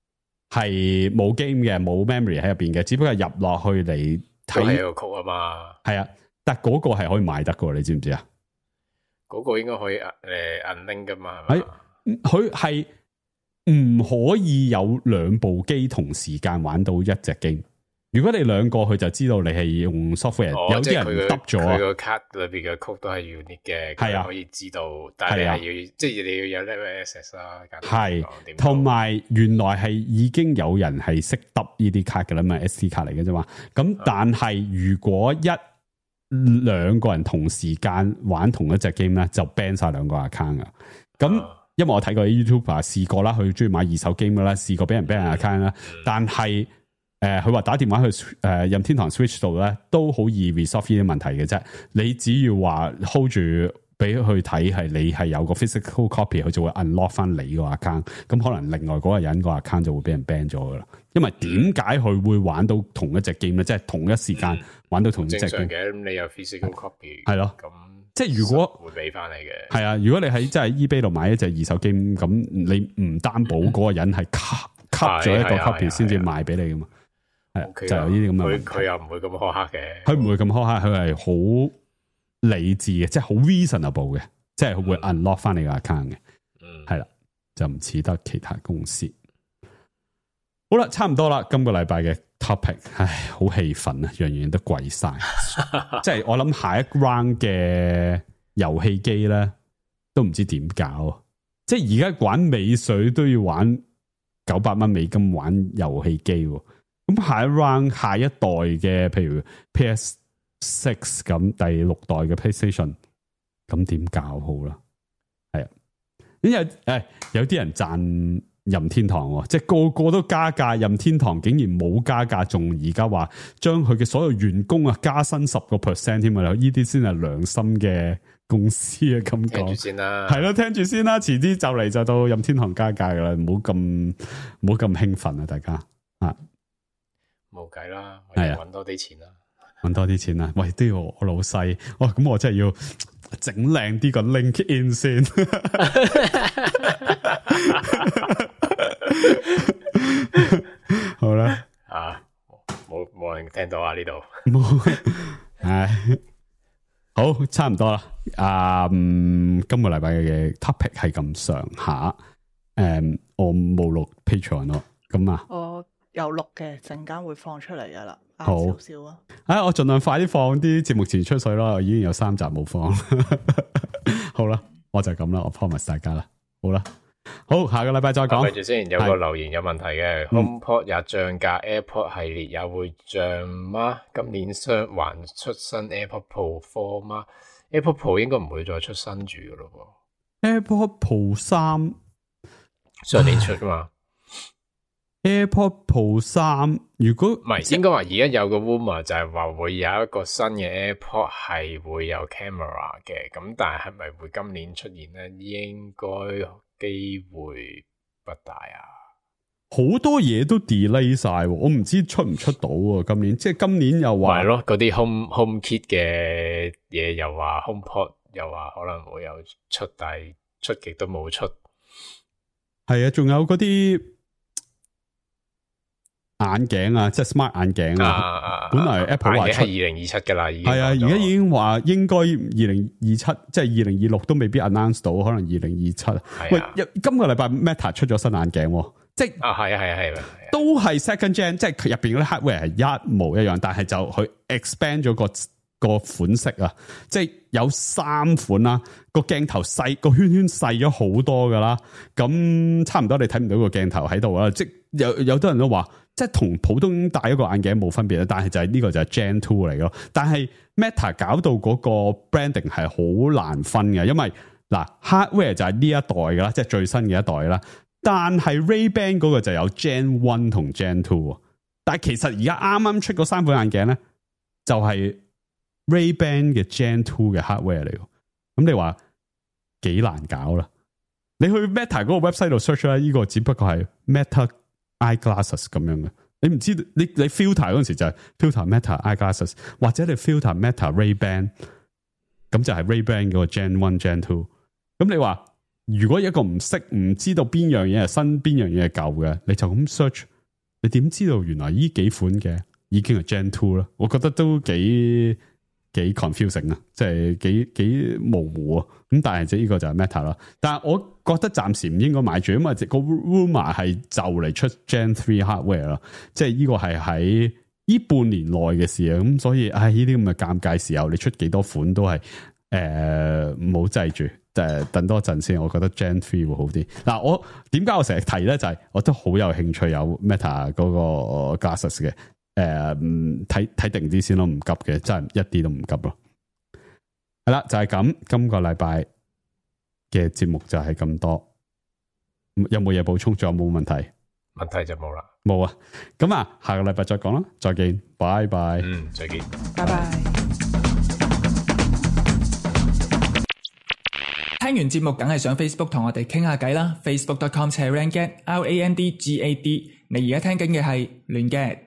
係冇 game 嘅，冇 memory 喺入邊嘅，只不過入落去嚟睇係個曲啊嘛。 係啊，但係嗰個係可以買得嘅，你知唔知啊？ 嗰個應該可以誒 unlink 噶嘛？ 係佢係唔可以有兩部機同時間玩到一隻 game。如果你兩個，佢就知道你係用 software，、哦、有啲人得咗佢個卡裏邊嘅曲都係 unique 嘅，係啊，可以知道，但係你係要、啊、即係你要有 level access 啦。係， 同埋原來係已經有人係識得呢啲卡嘅啦嘛 ，S D 卡嚟嘅啫嘛。咁但係如果一兩個人同時間玩同一隻 game 咧，就 ban 晒兩個 account 噶。咁、啊、因為我睇過 YouTuber 試過啦，佢中意買二手 game 啦，試過俾人 ban account 啦、嗯，但係。誒，佢話打電話去誒、呃、任天堂 Switch 度咧，都好易 resolve 呢啲問題嘅啫。你只要話 hold 住俾佢睇，係你係有個 physical copy，佢就會 unlock 翻你個 account。咁可能另外嗰個人個 account 就會俾人 ban 咗噶啦。因為點解佢會玩到同一隻 game 咧？即係同一時間玩到同一隻 game。正常嘅，咁你有 physical copy 係咯。咁即係如果會俾翻你嘅。係啊，如果你喺即係 eBay 度買一隻二手 game，咁你唔擔保嗰個人係吸吸咗一個 copy 先至賣俾你噶嘛？Okay, 就有呢啲咁嘅問題，佢佢又唔會咁苛刻嘅，佢唔會咁苛刻，佢係好理智嘅，即係好 reasonable 嘅，即係佢會 unlock 翻你個 account 嘅，係、嗯、啦，就唔似得其他公司。好啦，差唔多啦，今個禮拜嘅 topic， 唉，好氣憤啊，樣樣都貴晒，即係我諗下一 round 嘅遊戲機咧，都唔知點搞，即係而家玩尾水都要玩九百蚊美金玩遊戲機。咁下一 round 下一代嘅，譬如 P S 六 咁第六代嘅 PlayStation， 咁點搞好啦？係啊，咁有誒有啲人讚任天堂，即係個個都加價，任天堂竟然冇加價，仲而家話將佢嘅所有員工啊加薪十個 percent 添啊！呢啲先係良心嘅公司啊！咁講，聽住先啦，係咯，聽住先啦，遲啲就嚟就到任天堂加價噶啦，唔好咁唔好咁興奮啊！大家啊！ 冇計啦，我要搵多啲錢啦， 搵多啲錢啦！喂，都要我老細，哇！咁我真係要整靚啲個 LinkedIn 先。好啦， 啊，冇冇人聽到啊呢度， 冇，唉，好，差唔多啦。啊、嗯，今個禮拜嘅 topic 係咁上下，誒、嗯，我冇錄 Patreon 咯，咁啊， 我有錄嘅，陣間會放出嚟噶啦， 好少少啊。 啊，我盡量快啲放啲節目前出水咯，已經有三集冇放。好啦，我就咁啦，我 promise 大家啦，好啦。好，下個禮拜再講。 住先，有個留言有問題嘅 HomePod 也漲價 ，AirPod 系列也會漲嗎？今年雙還出新 AirPod Pro 四嗎 ？AirPod Pro 應該唔會再出新住噶咯噃。AirPod Pro 三上年出噶嘛 ？AirPod Pro 三如果唔係，應該話而家有個 rumor 就係話會有一個新嘅 AirPod 係會有 camera 嘅，咁但係係咪會今年出現咧？應該。機會不大啊！ 好多嘢都 delay 晒，我唔知出唔出到啊！今年即係今年又話係咯，嗰啲 home home kit 嘅嘢又話 HomePod 又話可能會有出，但係出極都冇出。 係啊，仲有嗰啲眼鏡啊，即係 smart 眼鏡啊， 啊本來 Apple 話出係二零二七噶啦，已經係啊，而家已經話應該二零二七，即係二零二六都未必 announce 到，可能二零二七。喂，今個禮拜 Meta 出咗新眼鏡，即係啊，係啊，係啊，係啊， 都係 second gen，即係佢入邊嗰啲 hardware 係一模一樣，但係就佢 expand 咗個個款式啊，即係有三款啦，個鏡頭細，個圈圈細咗好多噶啦，咁差唔多你睇唔到個鏡頭喺度啊，即有有多人都話。即係同普通戴一個眼鏡冇分別，但係就係呢個就係 Gen Two 嚟咯。但係 Meta 搞到嗰個 branding 係好難分嘅，因為嗱 hardware 就係呢一代噶啦，即係最新嘅一代啦。但係 Ray-Ban 嗰個就有 Gen One 同 Gen Two。但係其實而家啱啱出嗰三款眼鏡咧，就係 Ray-Ban 嘅 Gen Two 嘅 hardware 嚟。咁你話幾難搞啦？你去 Meta 嗰個 website 度 search 咧，呢個只不過係 Meta eyeglasses 咁樣嘅，你唔知你你 filter 嗰陣時就係 filter Meta eyeglasses， 或者你 filter Meta Ray-Ban， 咁就係 Ray-Ban 嗰個 Gen One Gen Two。咁你話如果一個唔識唔知道邊樣嘢係新邊樣嘢係舊嘅，你就咁 search 你點知道原來呢幾款嘅已經係 Gen Two 啦？我覺得都幾幾 confusing 啊，即係幾幾模糊啊。咁但係即係呢個就係 Meta 啦。但係我覺得暫時唔應該買住，因為個 rumor 係就嚟出 Gen Three hardware 啦，即係呢個係喺呢半年內嘅事啊。咁所以唉，呢啲咁嘅尷尬時候，你出幾多款都係誒唔好制住。誒，等多陣先，我覺得 Gen Three 會好啲。嗱，我點解我成日提咧？就係、是、我都好有興趣有 Meta 嗰個 glasses 嘅。誒、呃，睇睇定啲先咯，唔急嘅，真係一啲都唔急咯。係啦，就係、是、咁。今個禮拜嘅節目就係咁多。有冇嘢補充？仲有冇問題？ 問題就冇啦。 冇啊。咁啊，下個禮拜再講啦。再見，拜拜。 嗯，再見， 拜拜。 聽完節目梗係上 Facebook 同我哋傾下偈啦 ，facebook dot com slash randgad，R A N D G A D。你而家聽緊嘅係亂 gad。